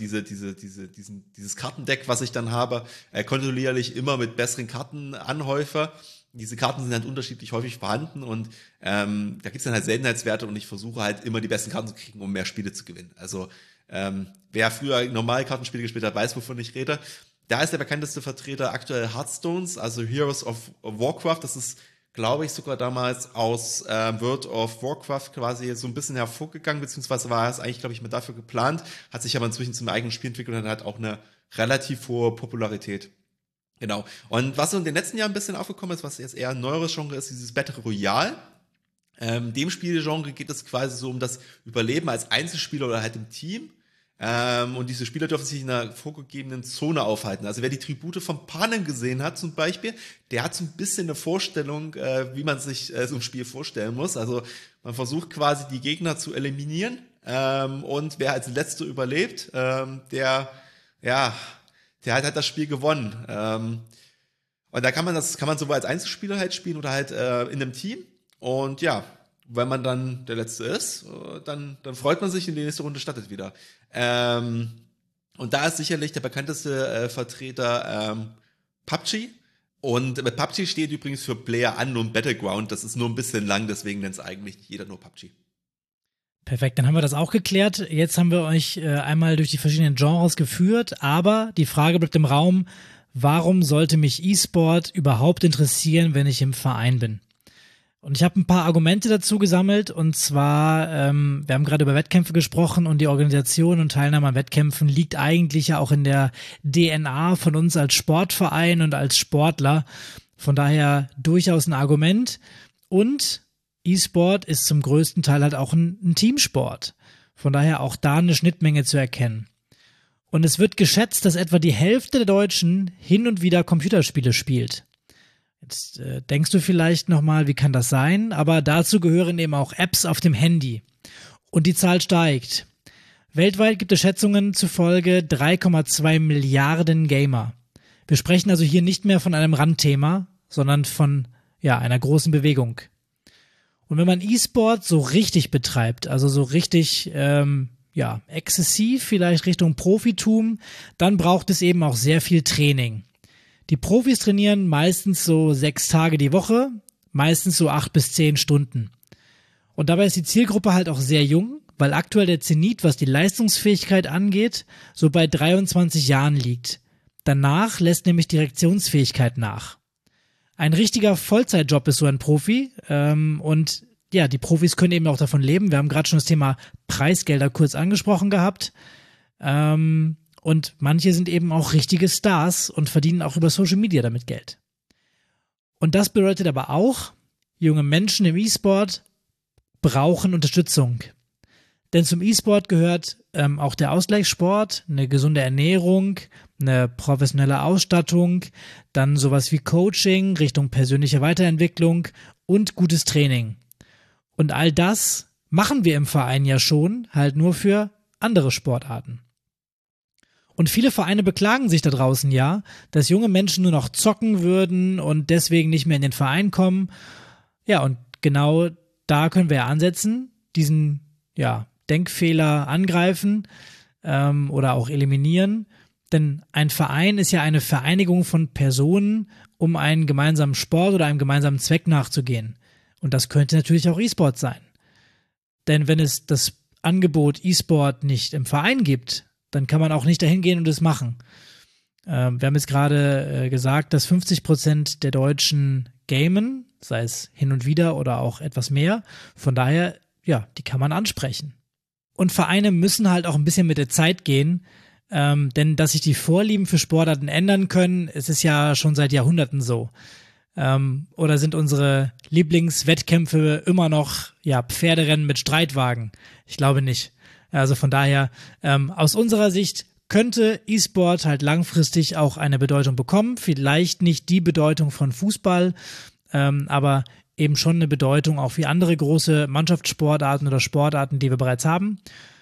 dieses Kartendeck, was ich dann habe, kontinuierlich immer mit besseren Karten anhäufe. Diese Karten sind halt unterschiedlich häufig vorhanden und da gibt's dann halt Seltenheitswerte und ich versuche halt immer die besten Karten zu kriegen, um mehr Spiele zu gewinnen. Also wer früher normale Kartenspiele gespielt hat, weiß, wovon ich rede. Da ist der bekannteste Vertreter aktuell Hearthstones, also Heroes of Warcraft. Das ist, glaube ich, sogar damals aus World of Warcraft quasi so ein bisschen hervorgegangen, beziehungsweise war es eigentlich, glaube ich, mal dafür geplant, hat sich aber inzwischen zum eigenen Spiel entwickelt und hat auch eine relativ hohe Popularität. Genau. Und was so in den letzten Jahren ein bisschen aufgekommen ist, was jetzt eher ein neueres Genre ist, dieses Battle Royale. Dem Spielgenre geht es quasi so um das Überleben als Einzelspieler oder halt im Team. Und diese Spieler dürfen sich in einer vorgegebenen Zone aufhalten. Also wer die Tribute von Panem gesehen hat zum Beispiel, der hat so ein bisschen eine Vorstellung, wie man sich so ein Spiel vorstellen muss. Also man versucht quasi die Gegner zu eliminieren und wer als Letzter überlebt, der hat halt das Spiel gewonnen. Und da kann man sowohl als Einzelspieler halt spielen oder halt in einem Team. Und ja, wenn man dann der Letzte ist, dann freut man sich und die nächste Runde startet wieder. Und da ist sicherlich der bekannteste Vertreter PUBG. Und mit PUBG steht übrigens für Player Unknown Battleground. Das ist nur ein bisschen lang, deswegen nennt es eigentlich nicht jeder nur PUBG.
Perfekt, dann haben wir das auch geklärt. Jetzt haben wir euch einmal durch die verschiedenen Genres geführt, aber die Frage bleibt im Raum, warum sollte mich E-Sport überhaupt interessieren, wenn ich im Verein bin? Und ich habe ein paar Argumente dazu gesammelt und zwar, wir haben gerade über Wettkämpfe gesprochen und die Organisation und Teilnahme an Wettkämpfen liegt eigentlich ja auch in der DNA von uns als Sportverein und als Sportler. Von daher durchaus ein Argument und E-Sport ist zum größten Teil halt auch ein Teamsport. Von daher auch da eine Schnittmenge zu erkennen. Und es wird geschätzt, dass etwa die Hälfte der Deutschen hin und wieder Computerspiele spielt. Jetzt denkst du vielleicht nochmal, wie kann das sein? Aber dazu gehören eben auch Apps auf dem Handy. Und die Zahl steigt. Weltweit gibt es Schätzungen zufolge 3,2 Milliarden Gamer. Wir sprechen also hier nicht mehr von einem Randthema, sondern von einer großen Bewegung. Und wenn man E-Sport so richtig betreibt, also so richtig exzessiv, vielleicht Richtung Profitum, dann braucht es eben auch sehr viel Training. Die Profis trainieren meistens so 6 Tage die Woche, meistens so 8 bis 10 Stunden. Und dabei ist die Zielgruppe halt auch sehr jung, weil aktuell der Zenit, was die Leistungsfähigkeit angeht, so bei 23 Jahren liegt. Danach lässt nämlich die Reaktionsfähigkeit nach. Ein richtiger Vollzeitjob ist so ein Profi und die Profis können eben auch davon leben. Wir haben gerade schon das Thema Preisgelder kurz angesprochen gehabt und manche sind eben auch richtige Stars und verdienen auch über Social Media damit Geld. Und das bedeutet aber auch, junge Menschen im E-Sport brauchen Unterstützung. Denn zum E-Sport gehört auch der Ausgleichssport, eine gesunde Ernährung, eine professionelle Ausstattung, dann sowas wie Coaching Richtung persönliche Weiterentwicklung und gutes Training. Und all das machen wir im Verein ja schon, halt nur für andere Sportarten. Und viele Vereine beklagen sich da draußen ja, dass junge Menschen nur noch zocken würden und deswegen nicht mehr in den Verein kommen. Ja, und genau da können wir ja ansetzen, diesen Denkfehler angreifen oder auch eliminieren. Denn ein Verein ist ja eine Vereinigung von Personen, um einen gemeinsamen Sport oder einem gemeinsamen Zweck nachzugehen. Und das könnte natürlich auch E-Sport sein. Denn wenn es das Angebot E-Sport nicht im Verein gibt, dann kann man auch nicht dahin gehen und es machen. Wir haben jetzt gerade gesagt, dass 50% der Deutschen gamen, sei es hin und wieder oder auch etwas mehr. Von daher, die kann man ansprechen. Und Vereine müssen halt auch ein bisschen mit der Zeit gehen, denn dass sich die Vorlieben für Sportarten ändern können, es ist ja schon seit Jahrhunderten so. Oder sind unsere Lieblingswettkämpfe immer noch Pferderennen mit Streitwagen? Ich glaube nicht. Also von daher, aus unserer Sicht könnte E-Sport halt langfristig auch eine Bedeutung bekommen. Vielleicht nicht die Bedeutung von Fußball, aber eben schon eine Bedeutung auch wie andere große Mannschaftssportarten oder Sportarten, die wir bereits haben.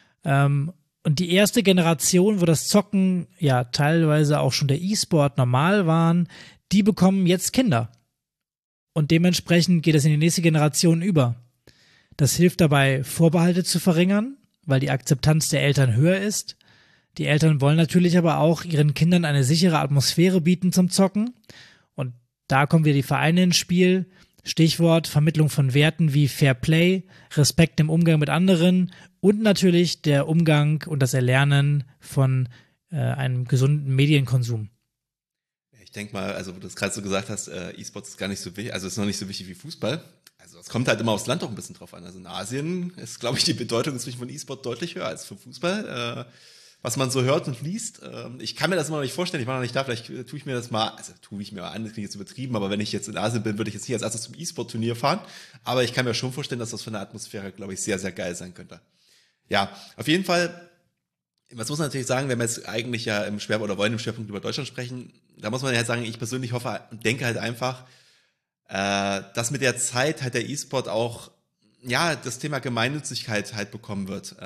Und die erste Generation, wo das Zocken teilweise auch schon der E-Sport normal waren, die bekommen jetzt Kinder. Und dementsprechend geht es in die nächste Generation über. Das hilft dabei, Vorbehalte zu verringern, weil die Akzeptanz der Eltern höher ist. Die Eltern wollen natürlich aber auch ihren Kindern eine sichere Atmosphäre bieten zum Zocken. Und da kommen wieder die Vereine ins Spiel. Stichwort Vermittlung von Werten wie Fair Play, Respekt im Umgang mit anderen und natürlich der Umgang und das Erlernen von einem gesunden Medienkonsum.
Ich denke mal, also wo du das gerade so gesagt hast, E-Sport ist gar nicht so wichtig, also ist noch nicht so wichtig wie Fußball. Also es kommt halt immer aufs Land auch ein bisschen drauf an. Also in Asien ist, glaube ich, die Bedeutung inzwischen von E-Sport deutlich höher als für Fußball. Was man so hört und liest. Ich kann mir das immer noch nicht vorstellen, ich war noch nicht da, vielleicht tue ich mir das mal, also tue ich mir mal an, das klingt jetzt übertrieben, aber wenn ich jetzt in Asien bin, würde ich jetzt nicht als erstes zum E-Sport-Turnier fahren. Aber ich kann mir schon vorstellen, dass das von der Atmosphäre, glaube ich, sehr, sehr geil sein könnte. Ja, auf jeden Fall, was muss man natürlich sagen, wenn wir jetzt eigentlich ja im Schwerpunkt oder wollen im Schwerpunkt über Deutschland sprechen, da muss man ja halt sagen, ich persönlich hoffe und denke halt einfach, dass mit der Zeit halt der E-Sport auch, das Thema Gemeinnützigkeit halt bekommen wird.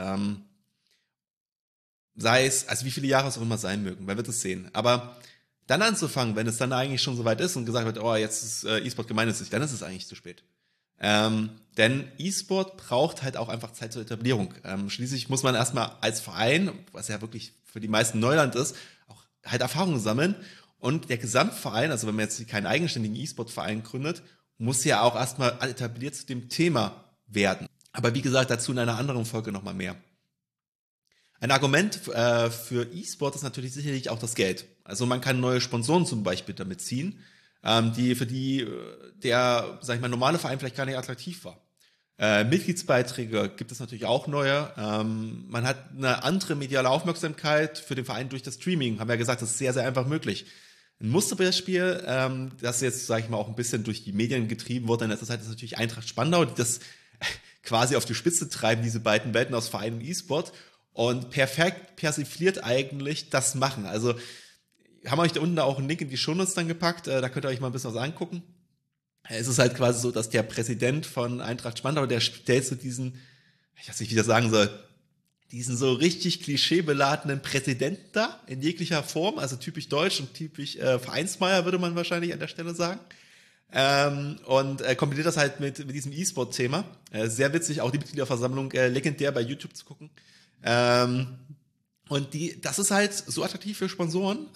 Sei es, also wie viele Jahre es auch immer sein mögen, man wird es sehen. Aber dann anzufangen, wenn es dann eigentlich schon soweit ist und gesagt wird, oh, jetzt ist E-Sport gemeinnützig, dann ist es eigentlich zu spät. Denn E-Sport braucht halt auch einfach Zeit zur Etablierung. Schließlich muss man erstmal als Verein, was ja wirklich für die meisten Neuland ist, auch halt Erfahrungen sammeln. Und der Gesamtverein, also wenn man jetzt keinen eigenständigen E-Sport-Verein gründet, muss ja auch erstmal etabliert zu dem Thema werden. Aber wie gesagt, dazu in einer anderen Folge nochmal mehr. Ein Argument für E-Sport ist natürlich sicherlich auch das Geld. Also man kann neue Sponsoren zum Beispiel damit ziehen, für die der, sag ich mal, normale Verein vielleicht gar nicht attraktiv war. Mitgliedsbeiträge gibt es natürlich auch neue. Man hat eine andere mediale Aufmerksamkeit für den Verein durch das Streaming. Haben wir ja gesagt, das ist sehr, sehr einfach möglich. Ein Musterbeispiel, das jetzt, sage ich mal, auch ein bisschen durch die Medien getrieben wurde in letzter Zeit, ist natürlich Eintracht Spandau, die das quasi auf die Spitze treiben, diese beiden Welten aus Verein und E-Sport. Und perfekt persifliert eigentlich das machen. Also haben wir euch da unten auch einen Link in die Shownotes dann gepackt, da könnt ihr euch mal ein bisschen was angucken. Es ist halt quasi so, dass der Präsident von Eintracht Spandau, der stellt so diesen, ich weiß nicht, wie ich das sagen soll, diesen so richtig klischeebeladenen Präsidenten da in jeglicher Form, also typisch deutsch und typisch Vereinsmeier, würde man wahrscheinlich an der Stelle sagen. Und kombiniert das halt mit diesem E-Sport-Thema. Sehr witzig, auch die Mitgliederversammlung legendär bei YouTube zu gucken. Und das ist halt so attraktiv für Sponsoren.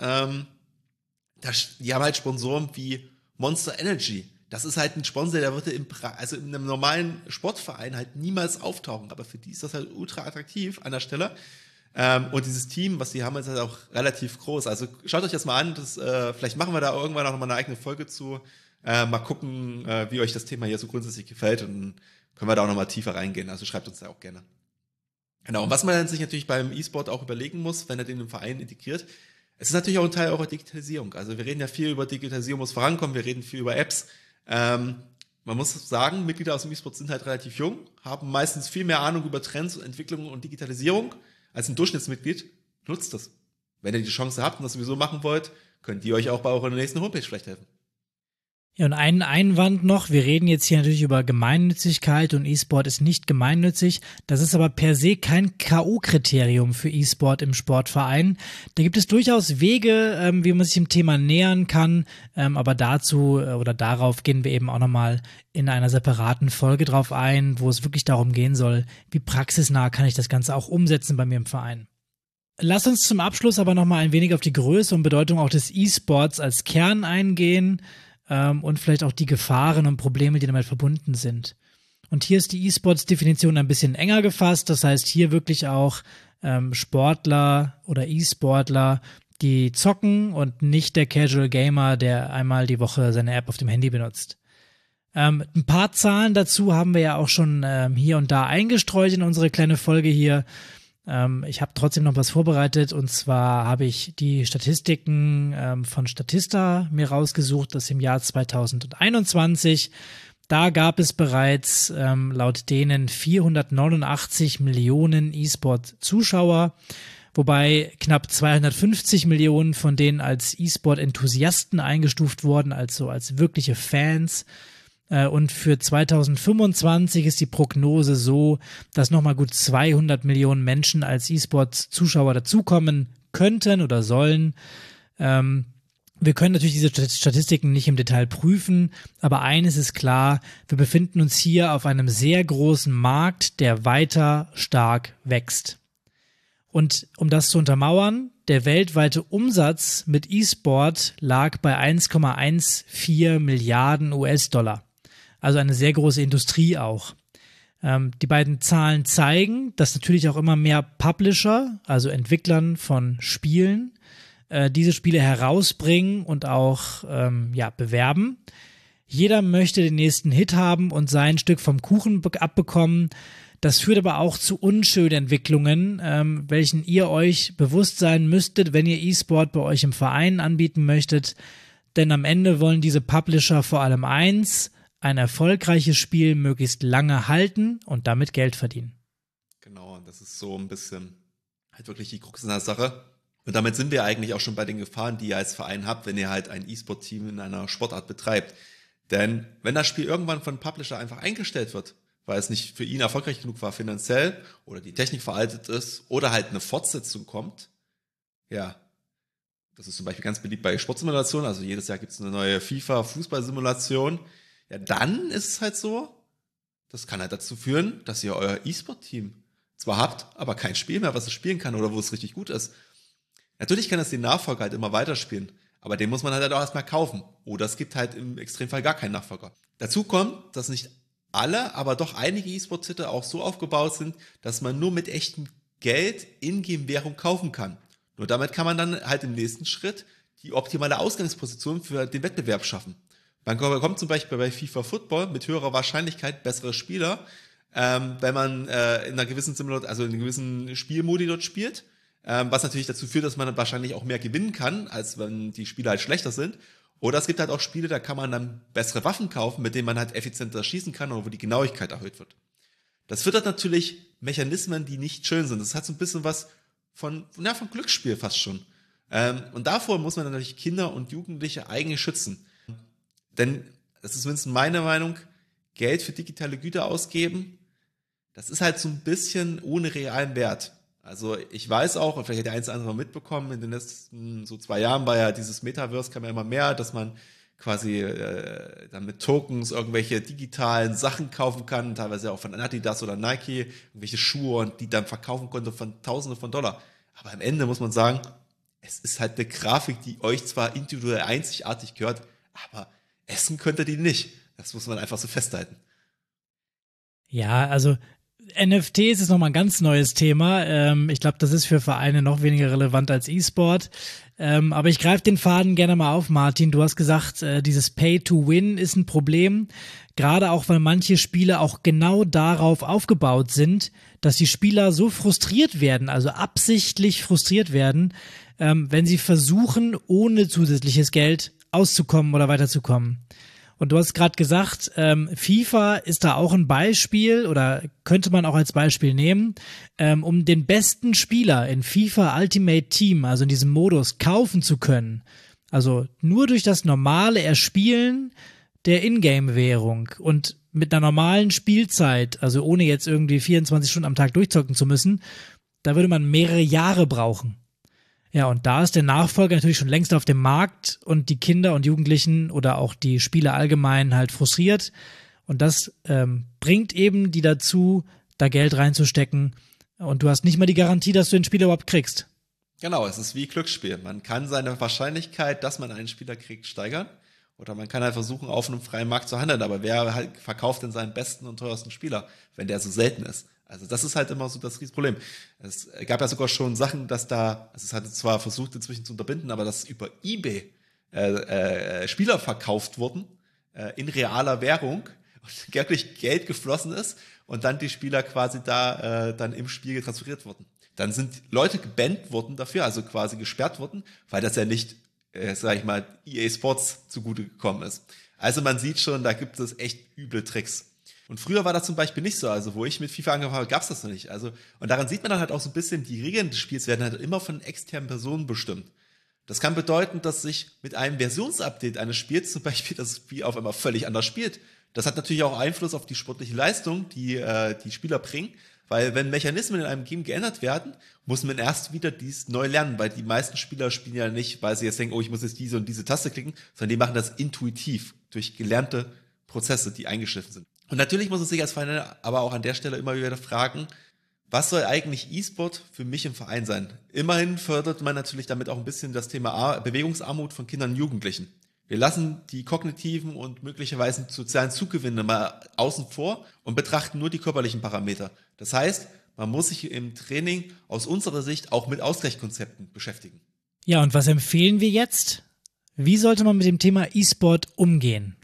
Die haben halt Sponsoren wie Monster Energy. Das ist halt ein Sponsor, der würde in einem normalen Sportverein halt niemals auftauchen. Aber für die ist das halt ultra attraktiv an der Stelle. Und dieses Team, was die haben, ist halt auch relativ groß. Also schaut euch das mal an. Vielleicht machen wir da irgendwann auch noch mal eine eigene Folge zu. Mal gucken, wie euch das Thema hier so grundsätzlich gefällt. Und dann können wir da auch noch mal tiefer reingehen. Also schreibt uns da auch gerne. Genau. Und was man sich natürlich beim E-Sport auch überlegen muss, wenn er den im Verein integriert, es ist natürlich auch ein Teil eurer Digitalisierung. Also wir reden ja viel über Digitalisierung, muss vorankommen. Wir reden viel über Apps. Man muss sagen, Mitglieder aus dem E-Sport sind halt relativ jung, haben meistens viel mehr Ahnung über Trends, Entwicklung und Digitalisierung als ein Durchschnittsmitglied. Nutzt das. Wenn ihr die Chance habt und das sowieso machen wollt, könnt ihr euch auch bei eurer nächsten Homepage vielleicht helfen.
Ja, und einen Einwand noch, wir reden jetzt hier natürlich über Gemeinnützigkeit und E-Sport ist nicht gemeinnützig. Das ist aber per se kein K.O.-Kriterium für E-Sport im Sportverein. Da gibt es durchaus Wege, wie man sich dem Thema nähern kann, aber dazu oder darauf gehen wir eben auch nochmal in einer separaten Folge drauf ein, wo es wirklich darum gehen soll, wie praxisnah kann ich das Ganze auch umsetzen bei mir im Verein. Lass uns zum Abschluss aber nochmal ein wenig auf die Größe und Bedeutung auch des E-Sports als Kern eingehen. Und vielleicht auch die Gefahren und Probleme, die damit verbunden sind. Und hier ist die E-Sports-Definition ein bisschen enger gefasst. Das heißt, hier wirklich auch Sportler oder E-Sportler, die zocken und nicht der Casual Gamer, der einmal die Woche seine App auf dem Handy benutzt. Ein paar Zahlen dazu haben wir ja auch schon hier und da eingestreut in unsere kleine Folge hier. Ich habe trotzdem noch was vorbereitet und zwar habe ich die Statistiken von Statista mir rausgesucht, das im Jahr 2021. Da gab es bereits laut denen 489 Millionen E-Sport-Zuschauer, wobei knapp 250 Millionen von denen als E-Sport-Enthusiasten eingestuft wurden, also als wirkliche Fans. Und für 2025 ist die Prognose so, dass nochmal gut 200 Millionen Menschen als E-Sport-Zuschauer dazukommen könnten oder sollen. Wir können natürlich diese Statistiken nicht im Detail prüfen, aber eines ist klar, wir befinden uns hier auf einem sehr großen Markt, der weiter stark wächst. Und um das zu untermauern, der weltweite Umsatz mit E-Sport lag bei 1,14 Milliarden US-Dollar. Also eine sehr große Industrie auch. Die beiden Zahlen zeigen, dass natürlich auch immer mehr Publisher, also Entwicklern von Spielen, diese Spiele herausbringen und auch bewerben. Jeder möchte den nächsten Hit haben und sein Stück vom Kuchen abbekommen. Das führt aber auch zu unschönen Entwicklungen, welchen ihr euch bewusst sein müsstet, wenn ihr E-Sport bei euch im Verein anbieten möchtet. Denn am Ende wollen diese Publisher vor allem eins: ein erfolgreiches Spiel möglichst lange halten und damit Geld verdienen.
Genau, und das ist so ein bisschen halt wirklich die Krux in der Sache. Und damit sind wir eigentlich auch schon bei den Gefahren, die ihr als Verein habt, wenn ihr halt ein E-Sport-Team in einer Sportart betreibt. Denn wenn das Spiel irgendwann von Publisher einfach eingestellt wird, weil es nicht für ihn erfolgreich genug war finanziell oder die Technik veraltet ist oder halt eine Fortsetzung kommt, ja, das ist zum Beispiel ganz beliebt bei Sportsimulationen, also jedes Jahr gibt es eine neue FIFA-Fußballsimulation. Ja, dann ist es halt so, das kann halt dazu führen, dass ihr euer E-Sport-Team zwar habt, aber kein Spiel mehr, was es spielen kann oder wo es richtig gut ist. Natürlich kann es den Nachfolger halt immer weiterspielen, aber den muss man halt auch erstmal kaufen. Oder es gibt halt im Extremfall gar keinen Nachfolger. Dazu kommt, dass nicht alle, aber doch einige E-Sport-Titel auch so aufgebaut sind, dass man nur mit echtem Geld Ingame-Währung kaufen kann. Nur damit kann man dann halt im nächsten Schritt die optimale Ausgangsposition für den Wettbewerb schaffen. Man bekommt zum Beispiel bei FIFA Football mit höherer Wahrscheinlichkeit bessere Spieler, wenn man in einer gewissen Simulation, also in einem gewissen Spielmodi dort spielt, was natürlich dazu führt, dass man wahrscheinlich auch mehr gewinnen kann, als wenn die Spieler halt schlechter sind. Oder es gibt halt auch Spiele, da kann man dann bessere Waffen kaufen, mit denen man halt effizienter schießen kann oder wo die Genauigkeit erhöht wird. Das füttert natürlich Mechanismen, die nicht schön sind. Das hat so ein bisschen was von Glücksspiel fast schon. Und davor muss man natürlich Kinder und Jugendliche eigentlich schützen. Denn, das ist zumindest meine Meinung, Geld für digitale Güter ausgeben, das ist halt so ein bisschen ohne realen Wert. Also ich weiß auch, und vielleicht hat der eins oder andere mitbekommen, in den letzten so 2 Jahren war ja dieses Metaverse, kam ja immer mehr, dass man quasi dann mit Tokens irgendwelche digitalen Sachen kaufen kann, teilweise auch von Adidas oder Nike, irgendwelche Schuhe und die dann verkaufen konnte von Tausende von Dollar. Aber am Ende muss man sagen, es ist halt eine Grafik, die euch zwar individuell einzigartig gehört, aber essen könnt ihr die nicht. Das muss man einfach so festhalten.
Ja, also NFTs ist nochmal ein ganz neues Thema. Ich glaube, das ist für Vereine noch weniger relevant als E-Sport. Aber ich greife den Faden gerne mal auf, Martin. Du hast gesagt, dieses Pay-to-Win ist ein Problem. Gerade auch, weil manche Spiele auch genau darauf aufgebaut sind, dass die Spieler so frustriert werden, also absichtlich frustriert werden, wenn sie versuchen, ohne zusätzliches Geld auszukommen oder weiterzukommen. Und du hast gerade gesagt, FIFA ist da auch ein Beispiel oder könnte man auch als Beispiel nehmen, um den besten Spieler in FIFA Ultimate Team, also in diesem Modus, kaufen zu können. Also nur durch das normale Erspielen der Ingame-Währung und mit einer normalen Spielzeit, also ohne jetzt irgendwie 24 Stunden am Tag durchzocken zu müssen, da würde man mehrere Jahre brauchen. Ja, und da ist der Nachfolger natürlich schon längst auf dem Markt und die Kinder und Jugendlichen oder auch die Spieler allgemein halt frustriert. Und das bringt eben die dazu, da Geld reinzustecken. Und du hast nicht mal die Garantie, dass du den Spieler überhaupt kriegst.
Genau, es ist wie Glücksspiel. Man kann seine Wahrscheinlichkeit, dass man einen Spieler kriegt, steigern. Oder man kann halt versuchen, auf einem freien Markt zu handeln. Aber wer halt verkauft denn seinen besten und teuersten Spieler, wenn der so selten ist? Also das ist halt immer so das Riesenproblem. Es gab ja sogar schon Sachen, dass da, also es hat zwar versucht inzwischen zu unterbinden, aber dass über eBay Spieler verkauft wurden in realer Währung und wirklich Geld geflossen ist und dann die Spieler quasi da dann im Spiel transferiert wurden. Dann sind Leute gebannt worden dafür, also quasi gesperrt worden, weil das ja nicht, sag ich mal, EA Sports zugute gekommen ist. Also man sieht schon, da gibt es echt üble Tricks. Und früher war das zum Beispiel nicht so. Also wo ich mit FIFA angefangen habe, gab es das noch nicht. Also, und daran sieht man dann halt auch so ein bisschen, die Regeln des Spiels werden halt immer von externen Personen bestimmt. Das kann bedeuten, dass sich mit einem Versionsupdate eines Spiels zum Beispiel das Spiel auf einmal völlig anders spielt. Das hat natürlich auch Einfluss auf die sportliche Leistung, die die Spieler bringen. Weil wenn Mechanismen in einem Game geändert werden, muss man erst wieder dies neu lernen. Weil die meisten Spieler spielen ja nicht, weil sie jetzt denken, oh, ich muss jetzt diese und diese Taste klicken, sondern die machen das intuitiv durch gelernte Prozesse, die eingeschliffen sind. Und natürlich muss man sich als Verein aber auch an der Stelle immer wieder fragen, was soll eigentlich E-Sport für mich im Verein sein? Immerhin fördert man natürlich damit auch ein bisschen das Thema Bewegungsarmut von Kindern und Jugendlichen. Wir lassen die kognitiven und möglicherweise sozialen Zugewinne mal außen vor und betrachten nur die körperlichen Parameter. Das heißt, man muss sich im Training aus unserer Sicht auch mit Ausgleichskonzepten beschäftigen.
Ja, und was empfehlen wir jetzt? Wie sollte man mit dem Thema E-Sport umgehen?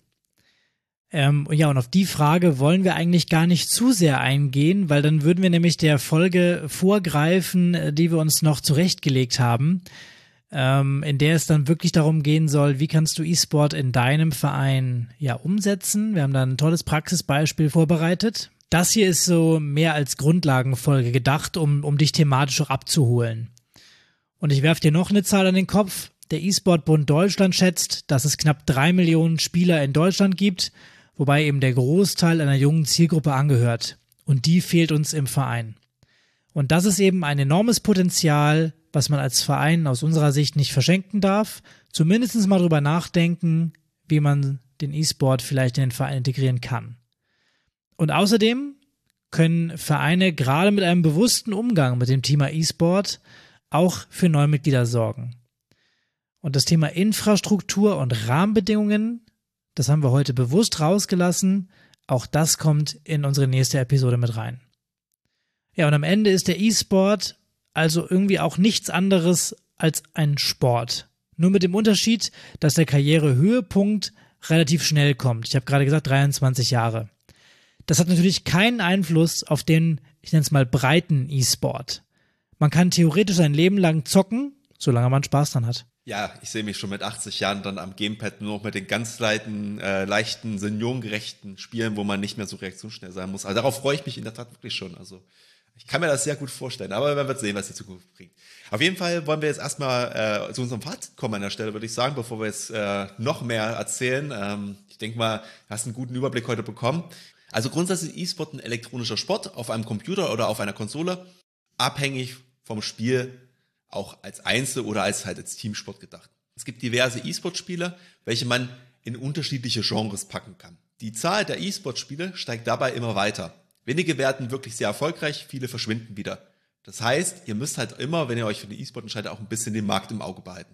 Ja, und auf die Frage wollen wir eigentlich gar nicht zu sehr eingehen, weil dann würden wir nämlich der Folge vorgreifen, die wir uns noch zurechtgelegt haben, in der es dann wirklich darum gehen soll, wie kannst du E-Sport in deinem Verein ja umsetzen. Wir haben da ein tolles Praxisbeispiel vorbereitet. Das hier ist so mehr als Grundlagenfolge gedacht, um dich thematisch auch abzuholen. Und ich werfe dir noch eine Zahl an den Kopf. Der E-Sport-Bund Deutschland schätzt, dass es knapp 3 Millionen Spieler in Deutschland gibt, wobei eben der Großteil einer jungen Zielgruppe angehört. Und die fehlt uns im Verein. Und das ist eben ein enormes Potenzial, was man als Verein aus unserer Sicht nicht verschenken darf. Zumindest mal drüber nachdenken, wie man den E-Sport vielleicht in den Verein integrieren kann. Und außerdem können Vereine gerade mit einem bewussten Umgang mit dem Thema E-Sport auch für neue Mitglieder sorgen. Und das Thema Infrastruktur und Rahmenbedingungen, das haben wir heute bewusst rausgelassen. Auch das kommt in unsere nächste Episode mit rein. Ja, und am Ende ist der E-Sport also irgendwie auch nichts anderes als ein Sport. Nur mit dem Unterschied, dass der Karrierehöhepunkt relativ schnell kommt. Ich habe gerade gesagt 23 Jahre. Das hat natürlich keinen Einfluss auf den, ich nenne es mal, breiten E-Sport. Man kann theoretisch sein Leben lang zocken, solange man Spaß dran hat.
Ja, ich sehe mich schon mit 80 Jahren dann am Gamepad nur noch mit den ganz leichten, seniorengerechten Spielen, wo man nicht mehr so reaktionsschnell sein muss. Also darauf freue ich mich in der Tat wirklich schon. Also ich kann mir das sehr gut vorstellen, aber man wird sehen, was die Zukunft bringt. Auf jeden Fall wollen wir jetzt erstmal zu unserem Fazit kommen an der Stelle, würde ich sagen, bevor wir jetzt noch mehr erzählen. Ich denke mal, du hast einen guten Überblick heute bekommen. Also grundsätzlich ist E-Sport ein elektronischer Sport auf einem Computer oder auf einer Konsole, abhängig vom Spiel auch als Einzel- oder als Teamsport gedacht. Es gibt diverse E-Sport-Spiele, welche man in unterschiedliche Genres packen kann. Die Zahl der E-Sport-Spiele steigt dabei immer weiter. Wenige werden wirklich sehr erfolgreich, viele verschwinden wieder. Das heißt, ihr müsst halt immer, wenn ihr euch für den E-Sport entscheidet, auch ein bisschen den Markt im Auge behalten.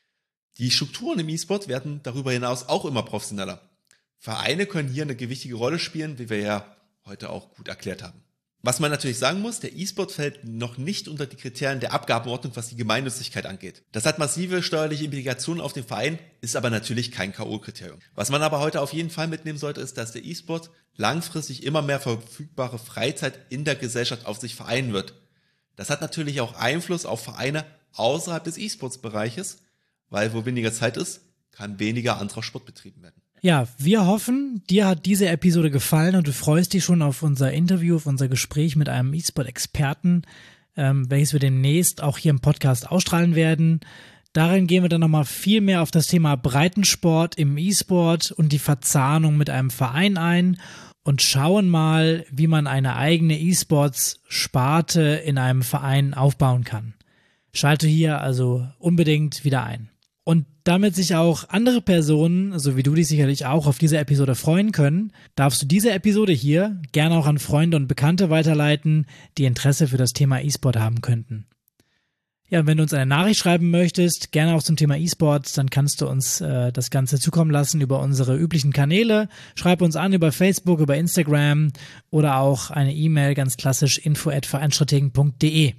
Die Strukturen im E-Sport werden darüber hinaus auch immer professioneller. Vereine können hier eine gewichtige Rolle spielen, wie wir ja heute auch gut erklärt haben. Was man natürlich sagen muss, der E-Sport fällt noch nicht unter die Kriterien der Abgabenordnung, was die Gemeinnützigkeit angeht. Das hat massive steuerliche Implikationen auf den Verein, ist aber natürlich kein K.O.-Kriterium. Was man aber heute auf jeden Fall mitnehmen sollte, ist, dass der E-Sport langfristig immer mehr verfügbare Freizeit in der Gesellschaft auf sich vereinen wird. Das hat natürlich auch Einfluss auf Vereine außerhalb des E-Sports-Bereiches, weil wo weniger Zeit ist, kann weniger anderer Sport betrieben werden.
Ja, wir hoffen, dir hat diese Episode gefallen und du freust dich schon auf unser Interview, auf unser Gespräch mit einem E-Sport-Experten, welches wir demnächst auch hier im Podcast ausstrahlen werden. Darin gehen wir dann nochmal viel mehr auf das Thema Breitensport im E-Sport und die Verzahnung mit einem Verein ein und schauen mal, wie man eine eigene E-Sports-Sparte in einem Verein aufbauen kann. Schalte hier also unbedingt wieder ein. Und damit sich auch andere Personen, so wie du dich sicherlich auch, auf diese Episode freuen können, darfst du diese Episode hier gerne auch an Freunde und Bekannte weiterleiten, die Interesse für das Thema E-Sport haben könnten. Ja, und wenn du uns eine Nachricht schreiben möchtest, gerne auch zum Thema E-Sports, dann kannst du uns das Ganze zukommen lassen über unsere üblichen Kanäle. Schreib uns an über Facebook, über Instagram oder auch eine E-Mail, ganz klassisch info@vereinstrategen.de.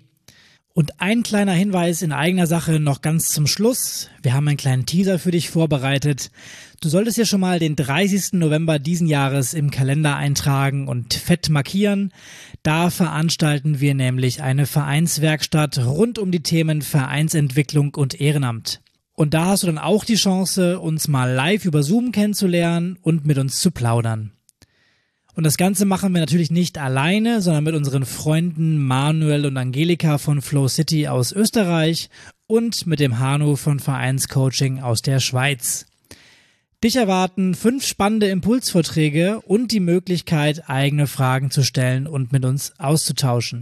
Und ein kleiner Hinweis in eigener Sache noch ganz zum Schluss. Wir haben einen kleinen Teaser für dich vorbereitet. Du solltest ja schon mal den 30. November diesen Jahres im Kalender eintragen und fett markieren. Da veranstalten wir nämlich eine Vereinswerkstatt rund um die Themen Vereinsentwicklung und Ehrenamt. Und da hast du dann auch die Chance, uns mal live über Zoom kennenzulernen und mit uns zu plaudern. Und das Ganze machen wir natürlich nicht alleine, sondern mit unseren Freunden Manuel und Angelika von Flow City aus Österreich und mit dem Hanu von Vereinscoaching aus der Schweiz. Dich erwarten 5 spannende Impulsvorträge und die Möglichkeit, eigene Fragen zu stellen und mit uns auszutauschen.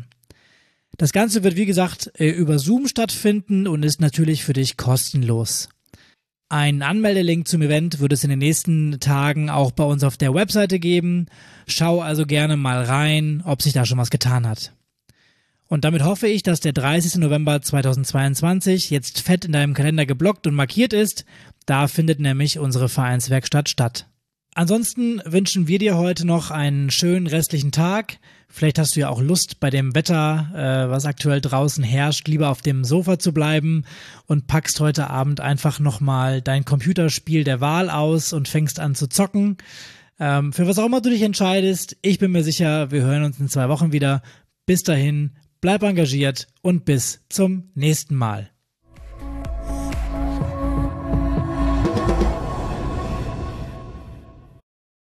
Das Ganze wird, wie gesagt, über Zoom stattfinden und ist natürlich für dich kostenlos. Einen Anmeldelink zum Event wird es in den nächsten Tagen auch bei uns auf der Webseite geben. Schau also gerne mal rein, ob sich da schon was getan hat. Und damit hoffe ich, dass der 30. November 2022 jetzt fett in deinem Kalender geblockt und markiert ist. Da findet nämlich unsere Vereinswerkstatt statt. Ansonsten wünschen wir dir heute noch einen schönen restlichen Tag. Vielleicht hast du ja auch Lust, bei dem Wetter, was aktuell draußen herrscht, lieber auf dem Sofa zu bleiben und packst heute Abend einfach nochmal dein Computerspiel der Wahl aus und fängst an zu zocken. Für was auch immer du dich entscheidest, ich bin mir sicher, wir hören uns in 2 Wochen wieder. Bis dahin, bleib engagiert und bis zum nächsten Mal.